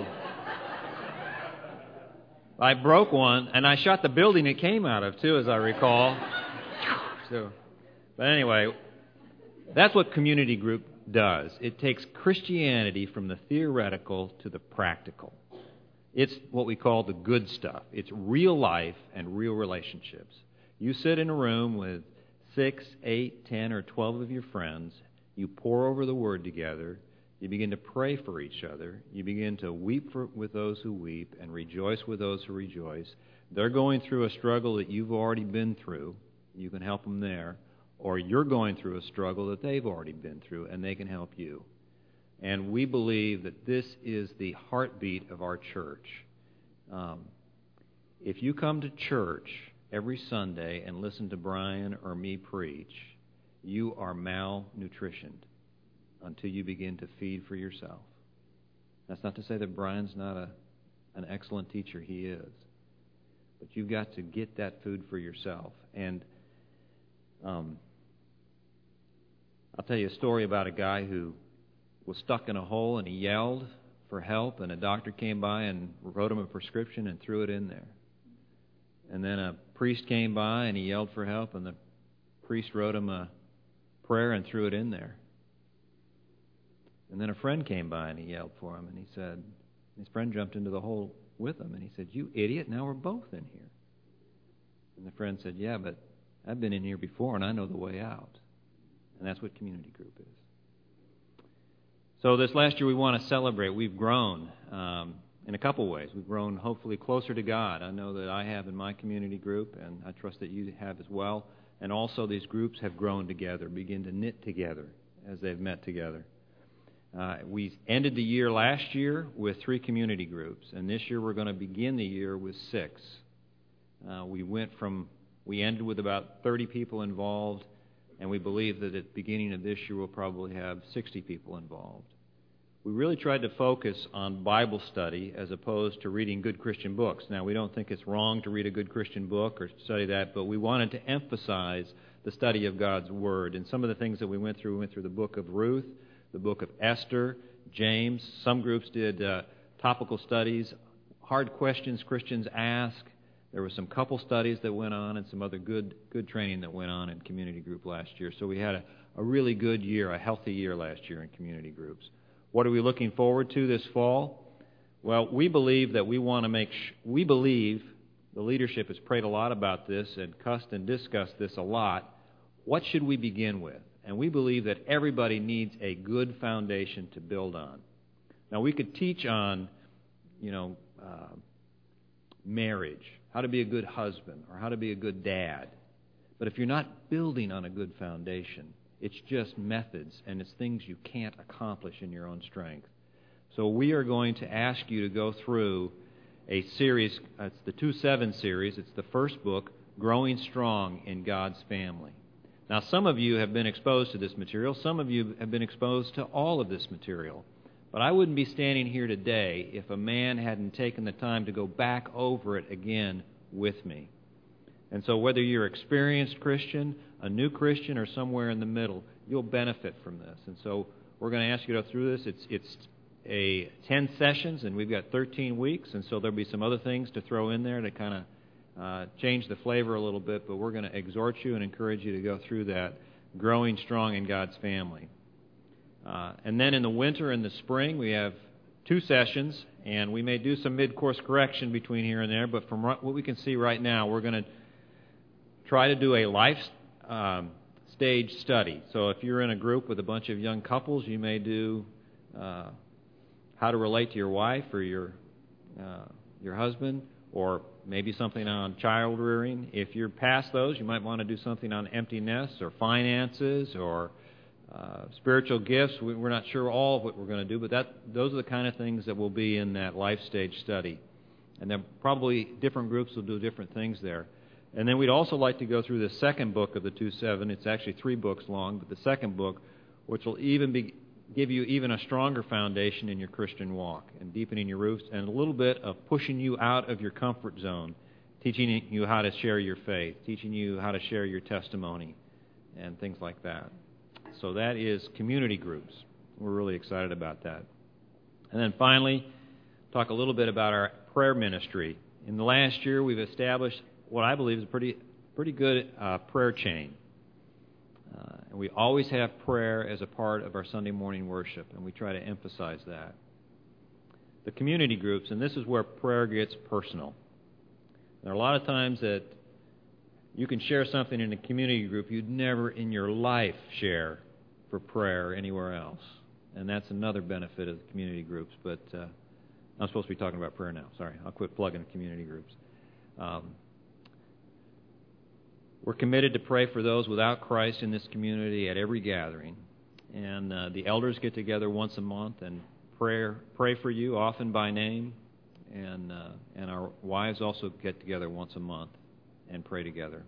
I broke one, and I shot the building it came out of, too, as I recall. So, but anyway, that's what community group does. It takes Christianity from the theoretical to the practical. It's what we call the good stuff. It's real life and real relationships. You sit in a room with six, eight, ten, or twelve of your friends. You pore over the Word together. You begin to pray for each other. You begin to weep for, with those who weep and rejoice with those who rejoice. They're going through a struggle that you've already been through. You can help them there. Or you're going through a struggle that they've already been through, and they can help you. And we believe that this is the heartbeat of our church. Um, if you come to church every Sunday and listen to Brian or me preach, you are malnutritioned until you begin to feed for yourself. That's not to say that Brian's not a, an excellent teacher. He is. But you've got to get that food for yourself. And um, I'll tell you a story about a guy who was stuck in a hole and he yelled for help, and a doctor came by and wrote him a prescription and threw it in there. And then a priest came by and he yelled for help, and the priest wrote him a prayer and threw it in there. And then a friend came by and he yelled for him, and he said, his friend jumped into the hole with him, and he said, "You idiot, now we're both in here." And the friend said, "Yeah, but I've been in here before and I know the way out." And that's what community group is. So this last year we want to celebrate. We've grown um, in a couple ways. We've grown hopefully closer to God. I know that I have in my community group, and I trust that you have as well. And also these groups have grown together, begin to knit together as they've met together. Uh, we ended the year last year with three community groups, and this year we're going to begin the year with six. Uh, we went from, we ended with about thirty people involved, and we believe that at the beginning of this year we'll probably have sixty people involved. We really tried to focus on Bible study as opposed to reading good Christian books. Now, we don't think it's wrong to read a good Christian book or study that, but we wanted to emphasize the study of God's Word. And some of the things that we went through, we went through the book of Ruth, the book of Esther, James. Some groups did uh, topical studies, hard questions Christians ask. There were some couple studies that went on and some other good good training that went on in community group last year. So we had a, a really good year, a healthy year last year in community groups. What are we looking forward to this fall? Well, we believe that we want to make, sh- we believe, the leadership has prayed a lot about this and cussed and discussed this a lot. What should we begin with? And we believe that everybody needs a good foundation to build on. Now, we could teach on, you know, uh, marriage, how to be a good husband, or how to be a good dad. But if you're not building on a good foundation, it's just methods, and it's things you can't accomplish in your own strength. So we are going to ask you to go through a series. Uh, it's the two seven series. It's the first book, Growing Strong in God's Family. Now, some of you have been exposed to this material. Some of you have been exposed to all of this material. But I wouldn't be standing here today if a man hadn't taken the time to go back over it again with me. And so whether you're an experienced Christian, a new Christian, or somewhere in the middle, you'll benefit from this. And so we're going to ask you to go through this. It's it's a ten sessions, and we've got thirteen weeks, and so there'll be some other things to throw in there to kind of Uh, change the flavor a little bit, but we're going to exhort you and encourage you to go through that, growing strong in God's family. Uh, and then in the winter and the spring, we have two sessions, and we may do some mid-course correction between here and there, but from what we can see right now, we're going to try to do a life um, stage study. So if you're in a group with a bunch of young couples, you may do uh, how to relate to your wife or your uh, your husband, or maybe something on child rearing. If you're past those, you might want to do something on empty nests or finances or uh, spiritual gifts. We, we're not sure all of what we're going to do, but that those are the kind of things that will be in that life stage study. And then probably different groups will do different things there. And then we'd also like to go through the second book of the two seven. It's actually three books long, but the second book, which will even be give you even a stronger foundation in your Christian walk and deepening your roots and a little bit of pushing you out of your comfort zone, teaching you how to share your faith, teaching you how to share your testimony and things like that. So that is community groups. We're really excited about that. And then finally, talk a little bit about our prayer ministry. In the last year, we've established what I believe is a pretty, pretty good uh, prayer chain. Uh, and we always have prayer as a part of our Sunday morning worship, and we try to emphasize that. The community groups, and this is where prayer gets personal. There are a lot of times that you can share something in a community group you'd never in your life share for prayer anywhere else. And that's another benefit of the community groups. But uh, I'm supposed to be talking about prayer now. Sorry, I'll quit plugging community groups. Um, we're committed to pray for those without Christ in this community at every gathering. And uh, the elders get together once a month and pray, pray for you, often by name. And, uh, and our wives also get together once a month and pray together.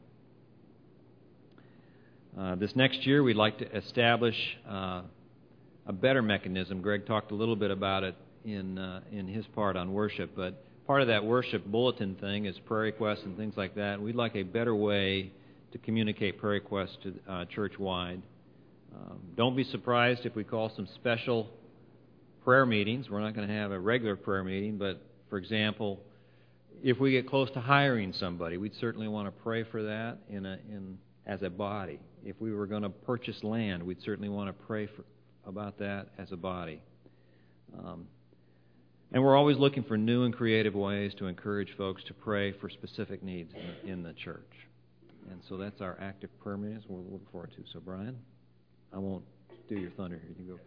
Uh, this next year, we'd like to establish uh, a better mechanism. Greg talked a little bit about it in uh, in his part on worship, but part of that worship bulletin thing is prayer requests and things like that. We'd like a better way to communicate prayer requests to uh, church-wide. Um, don't be surprised if we call some special prayer meetings. We're not going to have a regular prayer meeting, but for example, if we get close to hiring somebody, we'd certainly want to pray for that in a, in as a body. If we were going to purchase land, we'd certainly want to pray for, about that as a body. Um, and we're always looking for new and creative ways to encourage folks to pray for specific needs in, in the church. And so that's our active prayer meetings we're looking forward to. So, Brian, I won't steal your thunder here. You go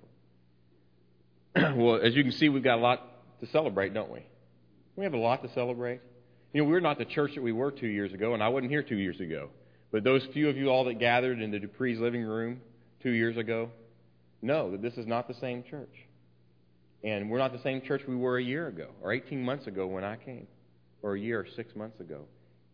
for it. Well, as you can see, we've got a lot to celebrate, don't we? We have a lot to celebrate. You know, we're not the church that we were two years ago, and I wasn't here two years ago. But those few of you all that gathered in the Dupree's living room two years ago know that this is not the same church. And we're not the same church we were a year ago, or eighteen months ago when I came, or a year or six months ago.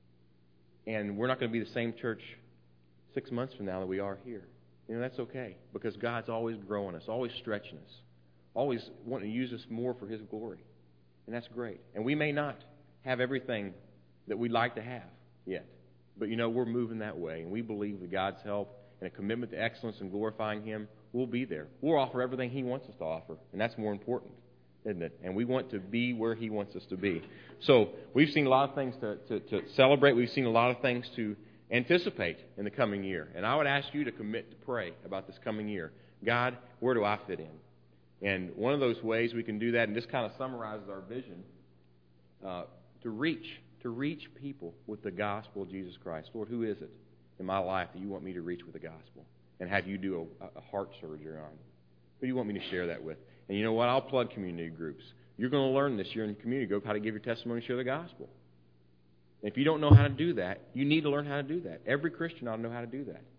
And we're not going to be the same church six months from now that we are here. You know, that's okay, because God's always growing us, always stretching us, always wanting to use us more for His glory. And that's great. And we may not have everything that we'd like to have yet. But, you know, we're moving that way. And we believe with God's help and a commitment to excellence and glorifying Him, we'll be there. We'll offer everything He wants us to offer. And that's more important, isn't it? And we want to be where He wants us to be. So we've seen a lot of things to, to, to celebrate. We've seen a lot of things to anticipate in the coming year. And I would ask you to commit to pray about this coming year. God, where do I fit in? And one of those ways we can do that, and this kind of summarizes our vision, uh, to reach, to reach people with the gospel of Jesus Christ. Lord, who is it in my life that you want me to reach with the gospel? And have you do a, a heart surgery on? Who do you want me to share that with? And you know what? I'll plug community groups. You're going to learn this year in community group how to give your testimony and share the gospel. And if you don't know how to do that, you need to learn how to do that. Every Christian ought to know how to do that.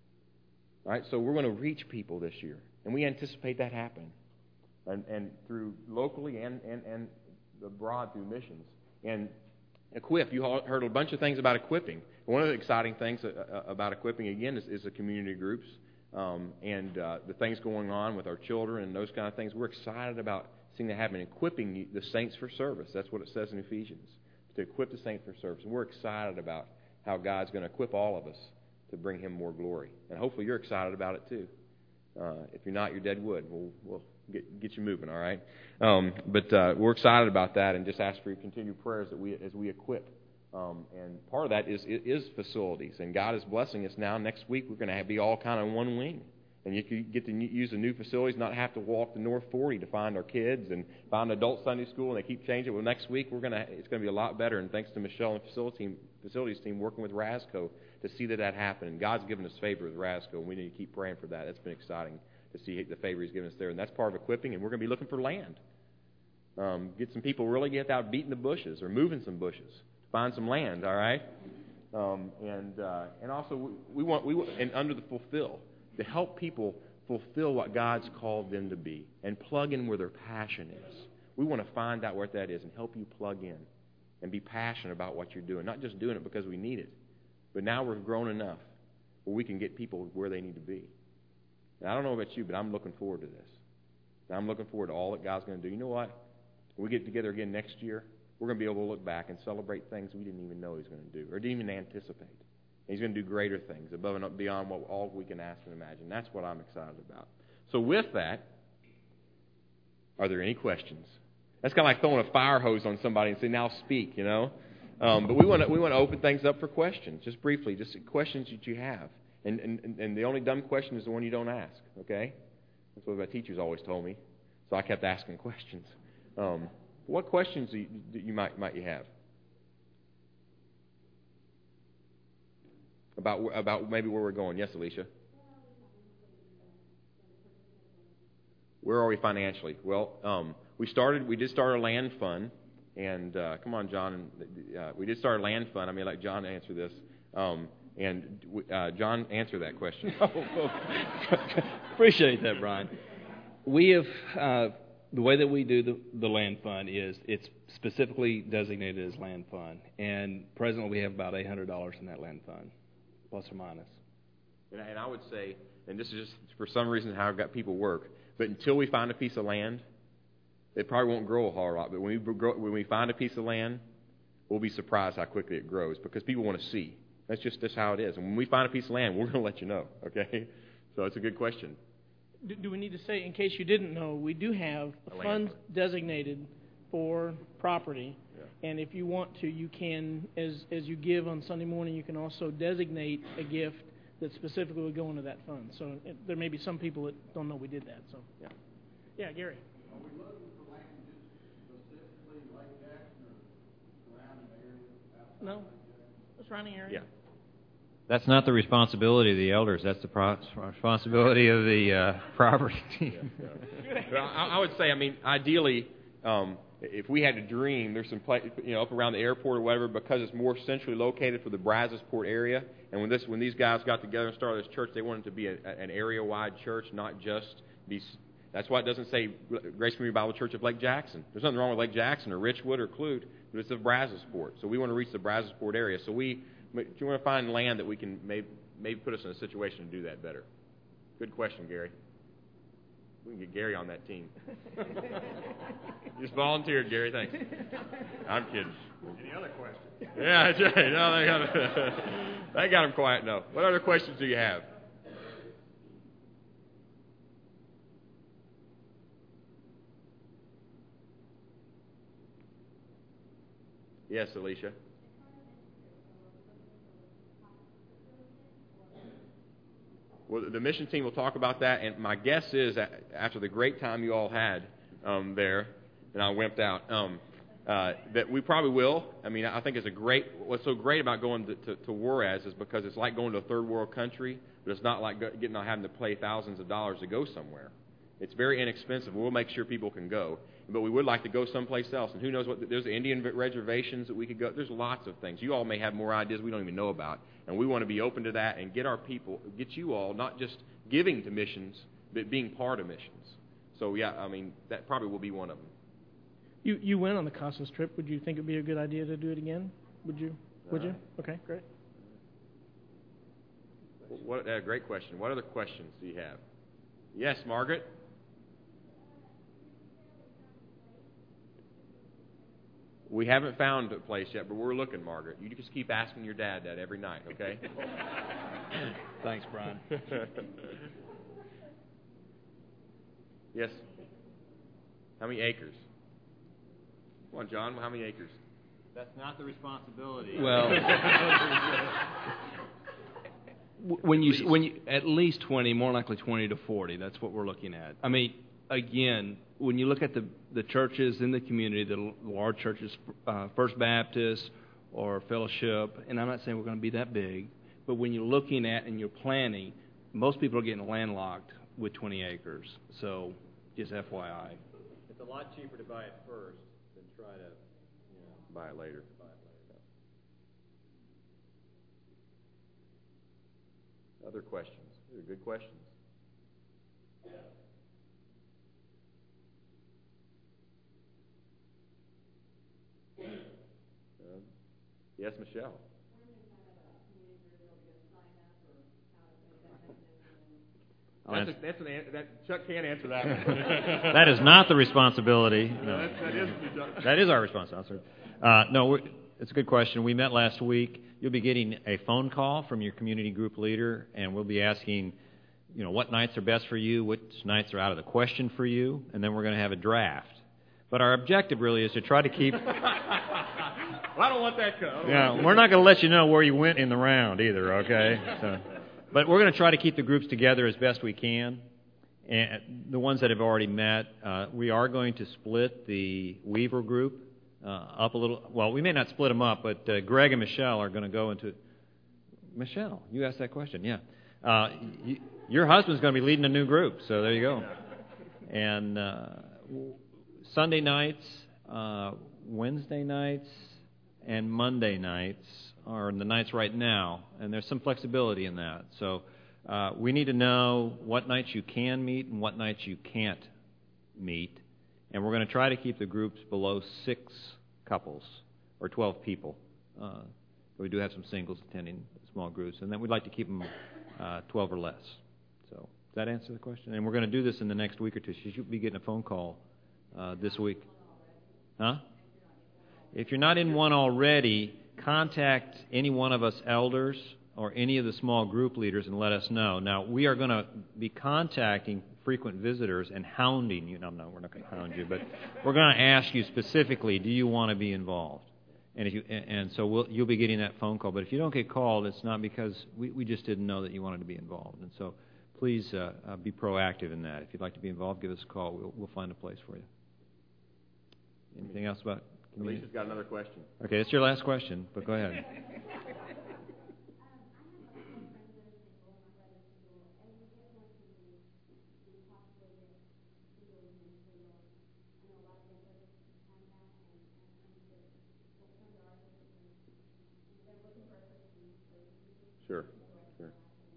All right, so we're going to reach people this year. And we anticipate that happening. And, and through locally and, and, and abroad through missions. And equip, you heard a bunch of things about equipping. One of the exciting things about equipping, again, is, is the community groups um, and uh, the things going on with our children and those kind of things. We're excited about seeing that happen, equipping the saints for service. That's what it says in Ephesians, to equip the saints for service. And we're excited about how God's going to equip all of us to bring Him more glory. And hopefully you're excited about it too. Uh, if you're not, you're dead wood. We'll, we'll get get you moving, all right? Um, but uh, we're excited about that, and just ask for your continued prayers that we as we equip. Um, and part of that is is facilities, and God is blessing us now. Next week we're going to have, be all kind of in one wing, and you can get to use the new facilities, not have to walk to North forty to find our kids and find adult Sunday school, and they keep changing. Well, next week we're going to it's going to be a lot better, and thanks to Michelle and the facility team, facilities team working with Rasco to see that that happen. And God's given us favor with Rasco, and we need to keep praying for that. That's been exciting to see the favor He's given us there, and that's part of equipping. And we're going to be looking for land. Um, get some people really get out beating the bushes or moving some bushes, find some land. All right, um, and uh, and also we, we want we and under the fulfill to help people fulfill what God's called them to be and plug in where their passion is. We want to find out what that is and help you plug in and be passionate about what you're doing, not just doing it because we need it, but now we're grown enough where we can get people where they need to be. And I don't know about you, but I'm looking forward to this. And I'm looking forward to all that God's going to do. You know what? When we get together again next year, we're going to be able to look back and celebrate things we didn't even know He was going to do or didn't even anticipate. He's going to do greater things above and beyond what all we can ask and imagine. That's what I'm excited about. So with that, are there any questions? That's kind of like throwing a fire hose on somebody and saying, now speak, you know. Um, but we want to we want to open things up for questions, just briefly, just questions that you have. And, and, and the only dumb question is the one you don't ask, okay? That's what my teachers always told me. So I kept asking questions. Um, what questions do you, do you might might you have? About about maybe where we're going. Yes, Alicia? Where are we financially? Well, um, we started. We did start a land fund, and uh, come on, John. Uh, we did start a land fund. I mean, let John answer this. Um, and uh, John, answer that question. Appreciate that, Brian. We have uh, the way that we do the, the land fund is it's specifically designated as land fund, and presently we have about eight hundred dollars in that land fund, plus or minus. And, and I would say, and this is just for some reason how I've got people work. But until we find a piece of land, it probably won't grow a whole lot. But when we grow, when we find a piece of land, we'll be surprised how quickly it grows because people want to see. That's just that's how it is. And when we find a piece of land, we're going to let you know. Okay, so it's a good question. Do, do we need to say, in case you didn't know, we do have a, a fund designated for property, yeah. And if you want to, you can, as as you give on Sunday morning, you can also designate a gift that specifically would go into that fund. So it, there may be some people that don't know we did that. So yeah, yeah, Gary. Are we looking for land just specifically Lake Jackson or surrounding area? No, the surrounding area. Yeah. That's not the responsibility of the elders. That's the pro- responsibility of the uh, property team. Yeah, yeah. Well, I, I would say, I mean, ideally, um, if we had to dream, there's some place, you know, up around the airport or whatever, because it's more centrally located for the Brazosport area. And when this, when these guys got together and started this church, they wanted it to be a, an area-wide church, not just be. That's why it doesn't say Grace Community Bible Church of Lake Jackson. There's nothing wrong with Lake Jackson or Richwood or Clute, but it's of Brazosport. So we want to reach the Brazosport area. So we, we want to find land that we can maybe, maybe put us in a situation to do that better. Good question, Gary. We can get Gary on that team. Just volunteered, Gary. Thanks. I'm kidding. Any other questions? Yeah, that's right. No, they got him, they got him quiet. No. What other questions do you have? Yes, Alicia. Well, the mission team will talk about that, and my guess is that after the great time you all had um, there, and I wimped out, um, uh, that we probably will. I mean, I think it's a great. What's so great about going to, to, to Juarez is because it's like going to a third world country, but it's not like getting having to pay thousands of dollars to go somewhere. It's very inexpensive. We'll make sure people can go, but we would like to go someplace else. And who knows what? There's Indian reservations that we could go. There's lots of things. You all may have more ideas we don't even know about. And we want to be open to that and get our people, get you all, not just giving to missions, but being part of missions. So, yeah, I mean, that probably will be one of them. You you went on the Casas trip. Would you think it would be a good idea to do it again? Would you? Would All you? right. Okay, great. What a great question. What other questions do you have? Yes, Margaret? We haven't found a place yet, but we're looking, Margaret. You just keep asking your dad that every night, okay? Thanks, Brian. Yes. How many acres? Come on, John. How many acres? That's not the responsibility. Well, when you when you at least twenty, more likely twenty to forty. That's what we're looking at. I mean, again, when you look at the the churches in the community, the large churches, uh, First Baptist or Fellowship, and I'm not saying we're going to be that big, but when you're looking at and you're planning, most people are getting landlocked with twenty acres. So, just F Y I. It's a lot cheaper to buy it first than try to, you know, Buy it later. buy it later. Other questions? These are good questions. Um, yes, Michelle. That's, a, that's an an- that Chuck can't answer that one. That is not the responsibility. No, No. that, that is the That is our responsibility. Uh, no, we're, it's a good question. We met last week. you'll be getting a phone call from your community group leader, and we'll be asking, you know, what nights are best for you, which nights are out of the question for you, and then we're going to have a draft. But our objective really is to try to keep... Well, I don't want that come. Yeah, we're not going to let you know where you went in the round either, okay? So, but we're going to try to keep the groups together as best we can. And the ones that have already met, uh, we are going to split the Weaver group uh, up a little. Well, we may not split them up, but uh, Greg and Michelle are going to go into... Michelle, you asked that question, yeah. Uh, you, your husband's going to be leading a new group, so there you go. And uh, Sunday nights, uh, Wednesday nights, and Monday nights are the nights right now, and there's some flexibility in that. So uh, we need to know what nights you can meet and what nights you can't meet, and we're going to try to keep the groups below six couples or twelve people. Uh, we do have some singles attending small groups, and then we'd like to keep them uh, twelve or less. So does that answer the question? And we're going to do this in the next week or two. So you'll be getting a phone call uh, this week. Huh? If you're not in one already, contact any one of us elders or any of the small group leaders and let us know. Now, we are going to be contacting frequent visitors and hounding you. No, no, we're not going to hound you, but we're going to ask you specifically, do you want to be involved? And if you and so we'll, you'll be getting that phone call. But if you don't get called, it's not because we, we just didn't know that you wanted to be involved. And so please uh, uh, be proactive in that. If you'd like to be involved, give us a call. We'll, we'll find a place for you. Anything else about community? Alicia's got another question. Okay, it's your last question, but go ahead. Sure, sure.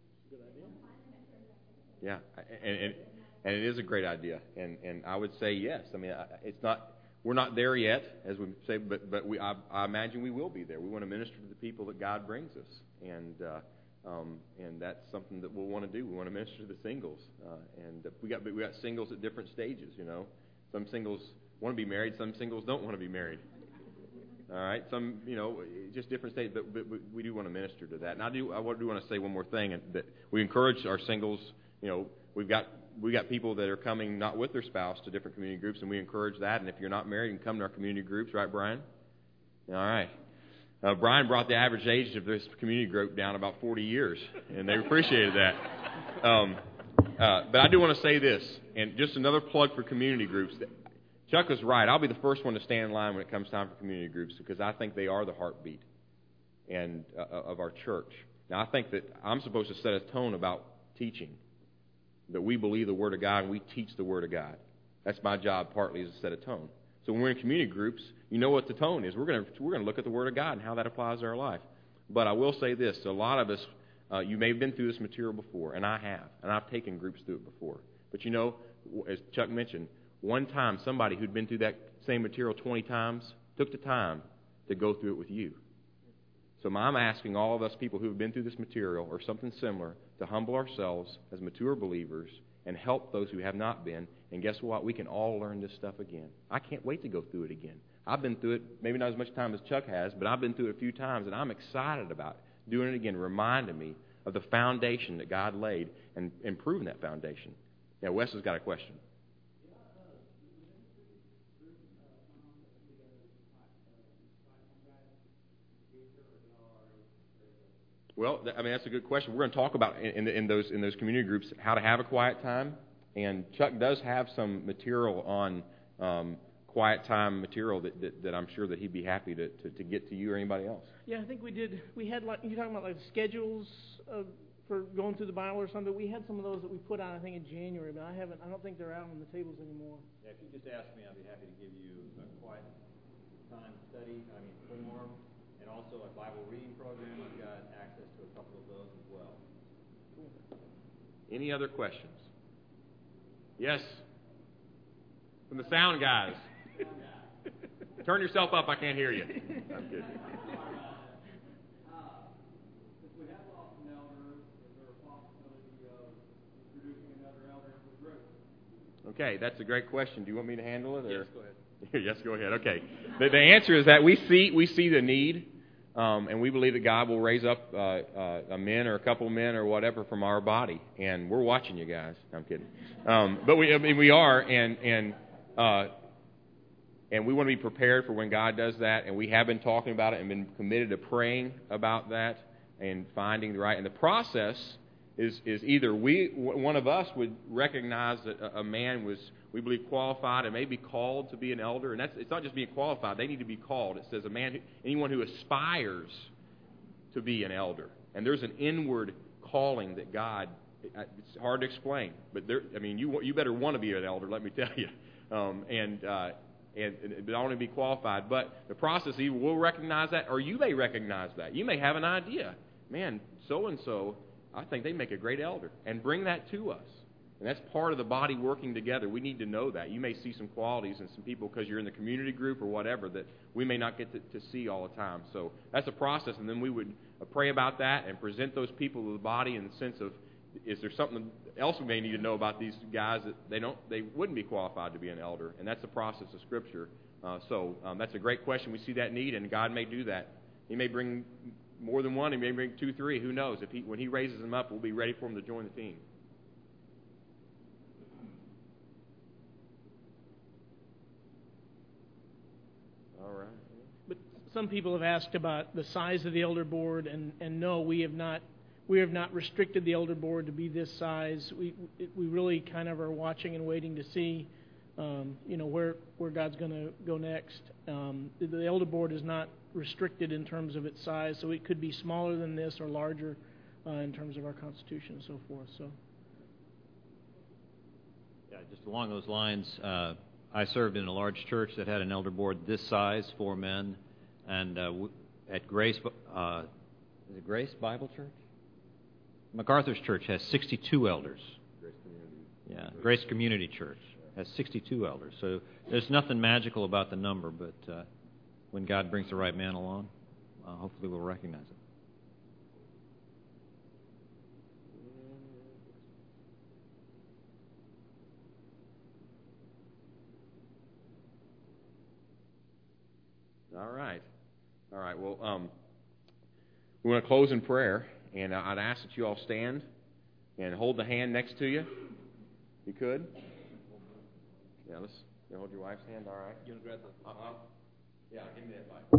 Yeah, and, and and it is a great idea, and and I would say yes. I mean, it's not we're not there yet, as we say, but but we I, I imagine we will be there. We want to minister to the people that God brings us, and uh, um, and that's something that we'll want to do. We want to minister to the singles, uh, and we got we got singles at different stages. You know, some singles want to be married, some singles don't want to be married. All right, some, you know, just different states, but, but, but we do want to minister to that. And I do, I do want to say one more thing, and that we encourage our singles. You know, we've got we got people that are coming not with their spouse to different community groups, and we encourage that. And if you're not married, you can come to our community groups, right, Brian? All right. Uh, Brian brought the average age of this community group down about forty years, and they appreciated that. Um, uh, but I do want to say this, and just another plug for community groups. Chuck is right. I'll be the first one to stand in line when it comes time for community groups because I think they are the heartbeat and uh, of our church. Now, I think that I'm supposed to set a tone about teaching, that we believe the Word of God and we teach the Word of God. That's my job partly, is to set a tone. So when we're in community groups, you know what the tone is. We're going to we're going to look at the Word of God and how that applies to our life. But I will say this. A lot of us, uh, you may have been through this material before, and I have, and I've taken groups through it before. But you know, as Chuck mentioned, one time, somebody who'd been through that same material twenty times took the time to go through it with you. So I'm asking all of us people who have been through this material or something similar to humble ourselves as mature believers and help those who have not been. And guess what? We can all learn this stuff again. I can't wait to go through it again. I've been through it, maybe not as much time as Chuck has, but I've been through it a few times, and I'm excited about doing it again, reminding me of the foundation that God laid and improving that foundation. Now, Wes has got a question. Well, I mean, that's a good question. We're going to talk about in, in those in those community groups how to have a quiet time. And Chuck does have some material on um, quiet time material that, that, that I'm sure that he'd be happy to, to, to get to you or anybody else. Yeah, I think we did. We had like you're talking about like schedules of, for going through the Bible or something. We had some of those that we put out, I think, in January, but I haven't. I don't think they're out on the tables anymore. Yeah, if you just ask me, I'd be happy to give you a quiet time study. I mean, form. And also a Bible reading program. I've got access to a couple of those as well. Cool. Any other questions? Yes? From the sound guys. Turn yourself up. I can't hear you. I'm good. Okay, that's a great question. Do you want me to handle it? Or? Yes, go ahead. Yes, go ahead. Okay. The, the answer is that we see we see the need Um, and we believe that God will raise up uh, uh, a men or a couple of men or whatever from our body. And we're watching you guys. I'm kidding. Um, but we, I mean, we are, and and uh, and we want to be prepared for when God does that. And we have been talking about it and been committed to praying about that and finding the right. And the process is is either we, one of us, would recognize that a, a man was, we believe, qualified and may be called to be an elder. And that's, it's not just being qualified. They need to be called. It says a man, who, anyone who aspires to be an elder. And there's an inward calling that God, it's hard to explain. But there, I mean, you you better want to be an elder, let me tell you. Um, and, uh, and, and but I want to be qualified. But the process, either will recognize that, or you may recognize that. You may have an idea. Man, so-and-so, I think they make a great elder. And bring that to us. And that's part of the body working together. We need to know that. You may see some qualities in some people because you're in the community group or whatever that we may not get to, to see all the time. So that's a process. And then we would pray about that and present those people to the body in the sense of, is there something else we may need to know about these guys that they don't, they wouldn't be qualified to be an elder? And that's the process of Scripture. Uh, so um, that's a great question. We see that need, and God may do that. He may bring more than one. He may bring two, three. Who knows? If he, when He raises them up, we'll be ready for them to join the team. All right. But some people have asked about the size of the elder board, and, and no, we have not we have not restricted the elder board to be this size. We we really kind of are watching and waiting to see, um, you know, where where God's going to go next. Um, the, the elder board is not restricted in terms of its size, so it could be smaller than this or larger uh, in terms of our constitution and so forth. So, yeah, just along those lines. Uh, I served in a large church that had an elder board this size, four men, and uh, w- at Grace, uh, is it Grace Bible Church? MacArthur's church has sixty-two elders. Grace Community. Yeah, Grace Community Church has sixty-two elders. So there's nothing magical about the number, but uh, when God brings the right man along, uh, hopefully we'll recognize it. All right. All right. Well, um, we want to close in prayer, and I'd ask that you all stand and hold the hand next to you. You could? Yeah, let's you hold your wife's hand. All right. You want to grab the uh-huh. Yeah, give me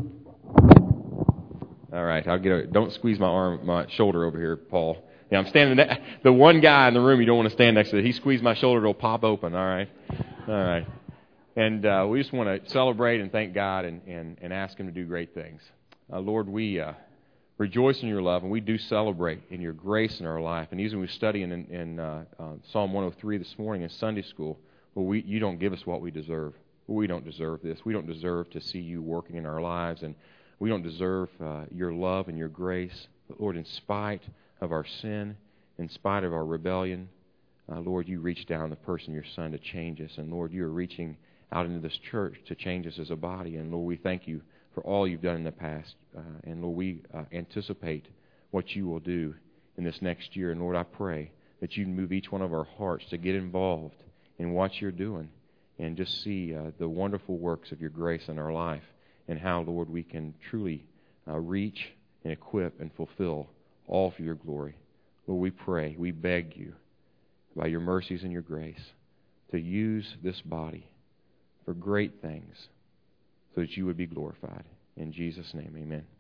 that mic. All right. I'll get a, don't squeeze my arm, my shoulder over here, Paul. Yeah, I'm standing there. The one guy in the room you don't want to stand next to. He squeezed my shoulder, it'll pop open. All right. All right. And uh, we just want to celebrate and thank God and, and, and ask Him to do great things. Uh, Lord, we uh, rejoice in Your love, and we do celebrate in Your grace in our life. And even we study in, in uh, uh, Psalm one oh three this morning in Sunday school, well, we, You don't give us what we deserve. We don't deserve this. We don't deserve to see You working in our lives, and we don't deserve uh, Your love and Your grace. But Lord, in spite of our sin, in spite of our rebellion, uh, Lord, You reached down the person, Your Son, to change us. And Lord, You are reaching out into this church to change us as a body. And Lord, we thank You for all You've done in the past. Uh, and Lord, we uh, anticipate what You will do in this next year. And Lord, I pray that You move each one of our hearts to get involved in what You're doing and just see uh, the wonderful works of Your grace in our life and how, Lord, we can truly uh, reach and equip and fulfill all for Your glory. Lord, we pray, we beg You by Your mercies and Your grace to use this body for great things so that You would be glorified. In Jesus' name, amen.